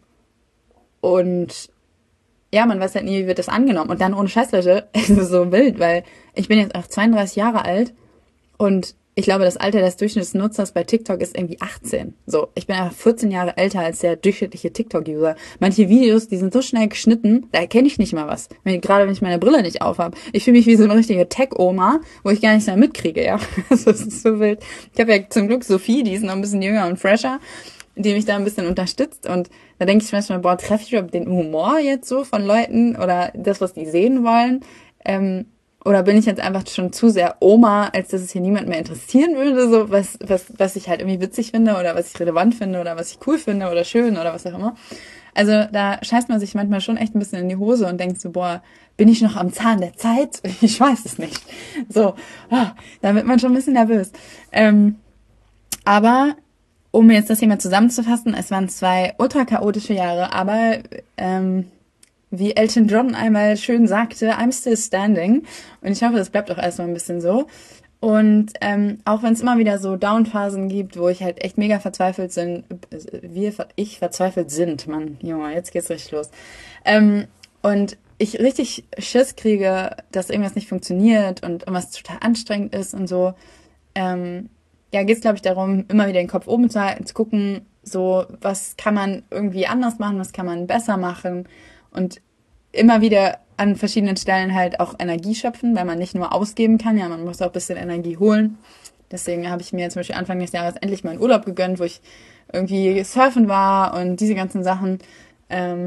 und ja, man weiß halt nie, wie wird das angenommen und dann ohne Scheiß, Leute, es ist so wild, weil ich bin jetzt auch zweiunddreißig Jahre alt und ich glaube, das Alter des Durchschnittsnutzers bei TikTok ist irgendwie achtzehn. So, ich bin einfach vierzehn Jahre älter als der durchschnittliche TikTok-User. Manche Videos, die sind so schnell geschnitten, da erkenne ich nicht mal was. Wenn, gerade wenn ich meine Brille nicht aufhab. Ich fühle mich wie so eine richtige Tech-Oma, wo ich gar nichts mehr mitkriege, ja. Das ist so wild. Ich habe ja zum Glück Sophie, die ist noch ein bisschen jünger und fresher, die mich da ein bisschen unterstützt. Und da denke ich manchmal, boah, treffe ich überhaupt den Humor jetzt so von Leuten oder das, was die sehen wollen? Ähm, Oder bin ich jetzt einfach schon zu sehr Oma, als dass es hier niemand mehr interessieren würde, so was, was, was ich halt irgendwie witzig finde oder was ich relevant finde oder was ich cool finde oder schön oder was auch immer. Also da scheißt man sich manchmal schon echt ein bisschen in die Hose und denkt so, boah, bin ich noch am Zahn der Zeit? Ich weiß es nicht. So, ah, da wird man schon ein bisschen nervös. Ähm, aber um jetzt das Thema zusammenzufassen, es waren zwei ultra chaotische Jahre, aber ähm, wie Elton John einmal schön sagte, I'm still standing. Und ich hoffe, das bleibt auch erstmal ein bisschen so. Und ähm, auch wenn es immer wieder so Downphasen gibt, wo ich halt echt mega verzweifelt bin, wir, ich verzweifelt sind, Mann, Junge, jetzt geht's richtig los. Ähm, und ich richtig Schiss kriege, dass irgendwas nicht funktioniert und irgendwas total anstrengend ist und so, ähm, ja, geht's, glaube ich, darum, immer wieder den Kopf oben zu halten, zu gucken, so, was kann man irgendwie anders machen, was kann man besser machen. Und immer wieder an verschiedenen Stellen halt auch Energie schöpfen, weil man nicht nur ausgeben kann, ja, man muss auch ein bisschen Energie holen. Deswegen habe ich mir zum Beispiel Anfang des Jahres endlich mal einen Urlaub gegönnt, wo ich irgendwie surfen war und diese ganzen Sachen. Ähm,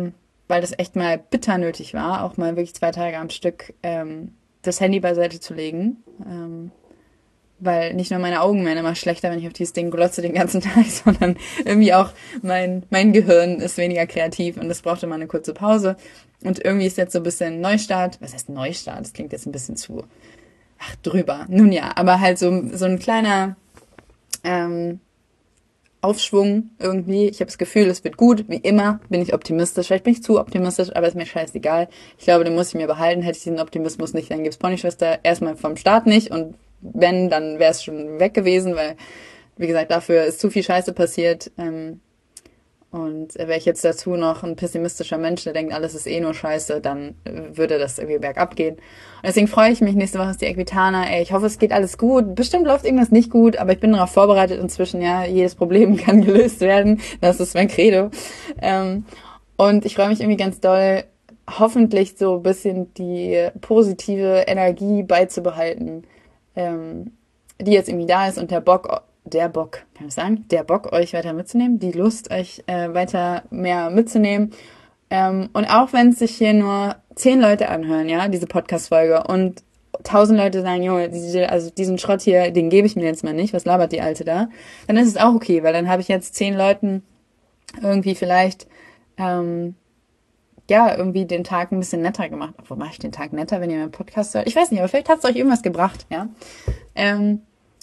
weil das echt mal bitter nötig war, auch mal wirklich zwei Tage am Stück ähm, das Handy beiseite zu legen. Ähm, weil nicht nur meine Augen werden immer schlechter, wenn ich auf dieses Ding glotze den ganzen Tag, sondern irgendwie auch mein, mein Gehirn ist weniger kreativ und das brauchte mal eine kurze Pause. Und irgendwie ist jetzt so ein bisschen Neustart. Was heißt Neustart? Das klingt jetzt ein bisschen zu, ach, drüber. Nun ja, aber halt so, so ein kleiner ähm, Aufschwung irgendwie. Ich habe das Gefühl, es wird gut. Wie immer bin ich optimistisch. Vielleicht bin ich zu optimistisch, aber ist mir scheißegal. Ich glaube, den muss ich mir behalten. Hätte ich diesen Optimismus nicht, dann gibt's Ponyschwester erstmal vom Start nicht. Und wenn, dann wäre es schon weg gewesen, weil, wie gesagt, dafür ist zu viel Scheiße passiert. Ähm, und wäre ich jetzt dazu noch ein pessimistischer Mensch, der denkt, alles ist eh nur Scheiße, dann würde das irgendwie bergab gehen. Und deswegen freue ich mich, nächste Woche ist die Equitana. Ey, ich hoffe, es geht alles gut. Bestimmt läuft irgendwas nicht gut, aber ich bin darauf vorbereitet inzwischen, ja, jedes Problem kann gelöst werden. Das ist mein Credo. Ähm, und ich freue mich irgendwie ganz doll, hoffentlich so ein bisschen die positive Energie beizubehalten, ähm, die jetzt irgendwie da ist und der Bock, der Bock, kann ich sagen, der Bock, euch weiter mitzunehmen, die Lust, euch äh, weiter mehr mitzunehmen. Ähm, und auch wenn es sich hier nur zehn Leute anhören, ja, diese Podcast-Folge und tausend Leute sagen, Junge, diese, also diesen Schrott hier, den gebe ich mir jetzt mal nicht, was labert die Alte da? Dann ist es auch okay, weil dann habe ich jetzt zehn Leuten irgendwie vielleicht, ähm, ja, irgendwie den Tag ein bisschen netter gemacht. Obwohl, mache ich den Tag netter, wenn ihr meinen Podcast hört? Ich weiß nicht, aber vielleicht hat es euch irgendwas gebracht, ja. Ähm,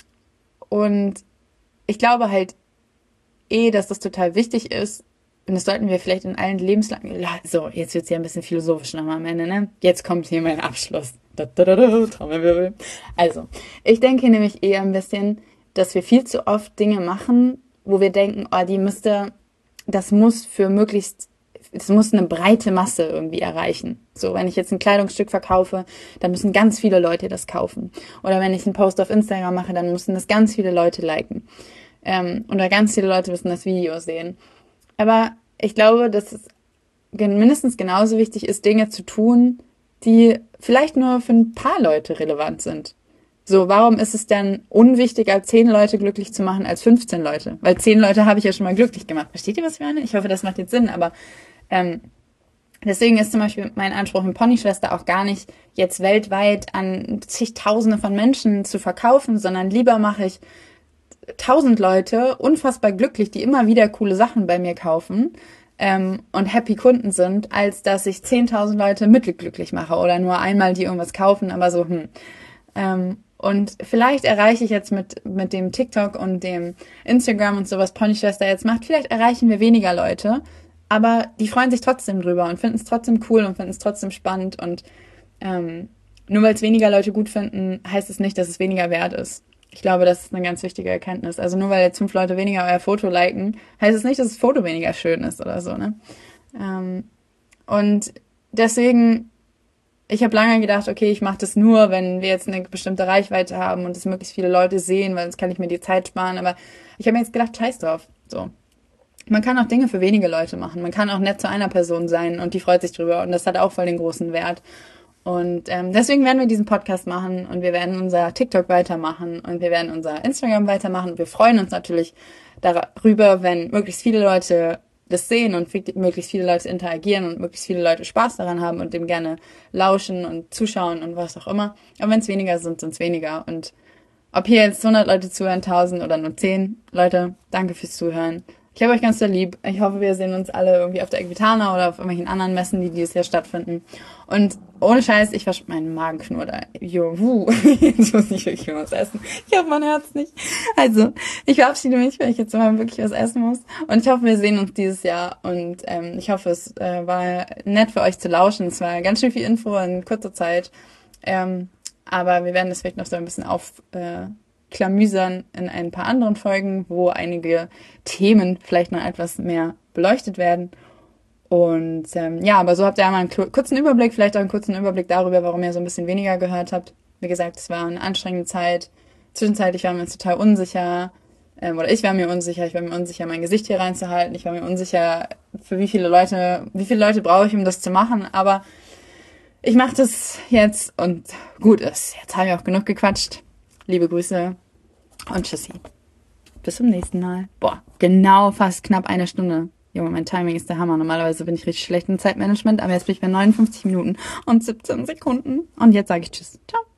und ich glaube halt eh, dass das total wichtig ist. Und das sollten wir vielleicht in allen Lebenslangen... So, jetzt wird's ja ein bisschen philosophisch nochmal am Ende, ne? Jetzt kommt hier mein Abschluss. Da, da, da, da, Trommelwirbel. Also, ich denke nämlich eher ein bisschen, dass wir viel zu oft Dinge machen, wo wir denken, oh, die müsste... Das muss für möglichst... Es muss eine breite Masse irgendwie erreichen. So, wenn ich jetzt ein Kleidungsstück verkaufe, dann müssen ganz viele Leute das kaufen. Oder wenn ich einen Post auf Instagram mache, dann müssen das ganz viele Leute liken. Ähm, oder ganz viele Leute müssen das Video sehen. Aber ich glaube, dass es mindestens genauso wichtig ist, Dinge zu tun, die vielleicht nur für ein paar Leute relevant sind. So, warum ist es denn unwichtiger, zehn Leute glücklich zu machen als fünfzehn Leute? Weil zehn Leute habe ich ja schon mal glücklich gemacht. Versteht ihr, was ich meine? Ich hoffe, das macht jetzt Sinn, aber ähm, deswegen ist zum Beispiel mein Anspruch in Ponyschwester auch gar nicht, jetzt weltweit an zigtausende von Menschen zu verkaufen, sondern lieber mache ich tausend Leute unfassbar glücklich, die immer wieder coole Sachen bei mir kaufen ähm, und happy Kunden sind, als dass ich zehntausend Leute mittelglücklich mache oder nur einmal die irgendwas kaufen, aber so, hm. Ähm, und vielleicht erreiche ich jetzt mit mit dem TikTok und dem Instagram und sowas Ponyschwester jetzt macht, vielleicht erreichen wir weniger Leute, aber die freuen sich trotzdem drüber und finden es trotzdem cool und finden es trotzdem spannend und ähm, nur weil es weniger Leute gut finden, heißt es nicht, dass es weniger wert ist. Ich glaube, das ist eine ganz wichtige Erkenntnis. Also nur weil jetzt fünf Leute weniger euer Foto liken, heißt es nicht, dass das Foto weniger schön ist oder so, ne? Ähm, und deswegen, ich habe lange gedacht, okay, ich mache das nur, wenn wir jetzt eine bestimmte Reichweite haben und es möglichst viele Leute sehen, weil sonst kann ich mir die Zeit sparen. Aber ich habe mir jetzt gedacht, scheiß drauf. So. Man kann auch Dinge für wenige Leute machen. Man kann auch nett zu einer Person sein und die freut sich drüber. Und das hat auch voll den großen Wert. Und ähm, deswegen werden wir diesen Podcast machen und wir werden unser TikTok weitermachen und wir werden unser Instagram weitermachen. Wir freuen uns natürlich darüber, wenn möglichst viele Leute das sehen und möglichst viele Leute interagieren und möglichst viele Leute Spaß daran haben und dem gerne lauschen und zuschauen und was auch immer. Aber wenn es weniger sind, sind es weniger. Und ob hier jetzt hundert Leute zuhören, tausend oder nur zehn Leute, danke fürs Zuhören. Ich habe euch ganz sehr lieb. Ich hoffe, wir sehen uns alle irgendwie auf der Equitana oder auf irgendwelchen anderen Messen, die dieses Jahr stattfinden. Und ohne Scheiß, ich verstehe meinen Magen knurrt. Jo, wuh. Jetzt muss ich wirklich was essen. Ich hoffe, man hört's nicht. Also, ich verabschiede mich, weil ich jetzt mal wirklich was essen muss. Und ich hoffe, wir sehen uns dieses Jahr. Und ähm, ich hoffe, es äh, war nett für euch zu lauschen. Es war ganz schön viel Info in kurzer Zeit. Ähm, aber wir werden das vielleicht noch so ein bisschen auf... Äh, klamüsern in ein paar anderen Folgen, wo einige Themen vielleicht noch etwas mehr beleuchtet werden. Und ähm, ja, aber so habt ihr einmal einen kurzen Überblick, vielleicht auch einen kurzen Überblick darüber, warum ihr so ein bisschen weniger gehört habt. Wie gesagt, es war eine anstrengende Zeit. Zwischenzeitlich waren wir uns total unsicher. Ähm, oder ich war mir unsicher. Ich war mir unsicher, mein Gesicht hier reinzuhalten. Ich war mir unsicher, für wie viele Leute, wie viele Leute brauche ich, um das zu machen. Aber ich mache das jetzt und gut ist. Jetzt habe ich auch genug gequatscht. Liebe Grüße und tschüssi. Bis zum nächsten Mal. Boah, genau fast knapp eine Stunde. Junge, mein Timing ist der Hammer. Normalerweise bin ich richtig schlecht im Zeitmanagement, aber jetzt bin ich bei neunundfünfzig Minuten und siebzehn Sekunden. Und jetzt sage ich Tschüss. Ciao.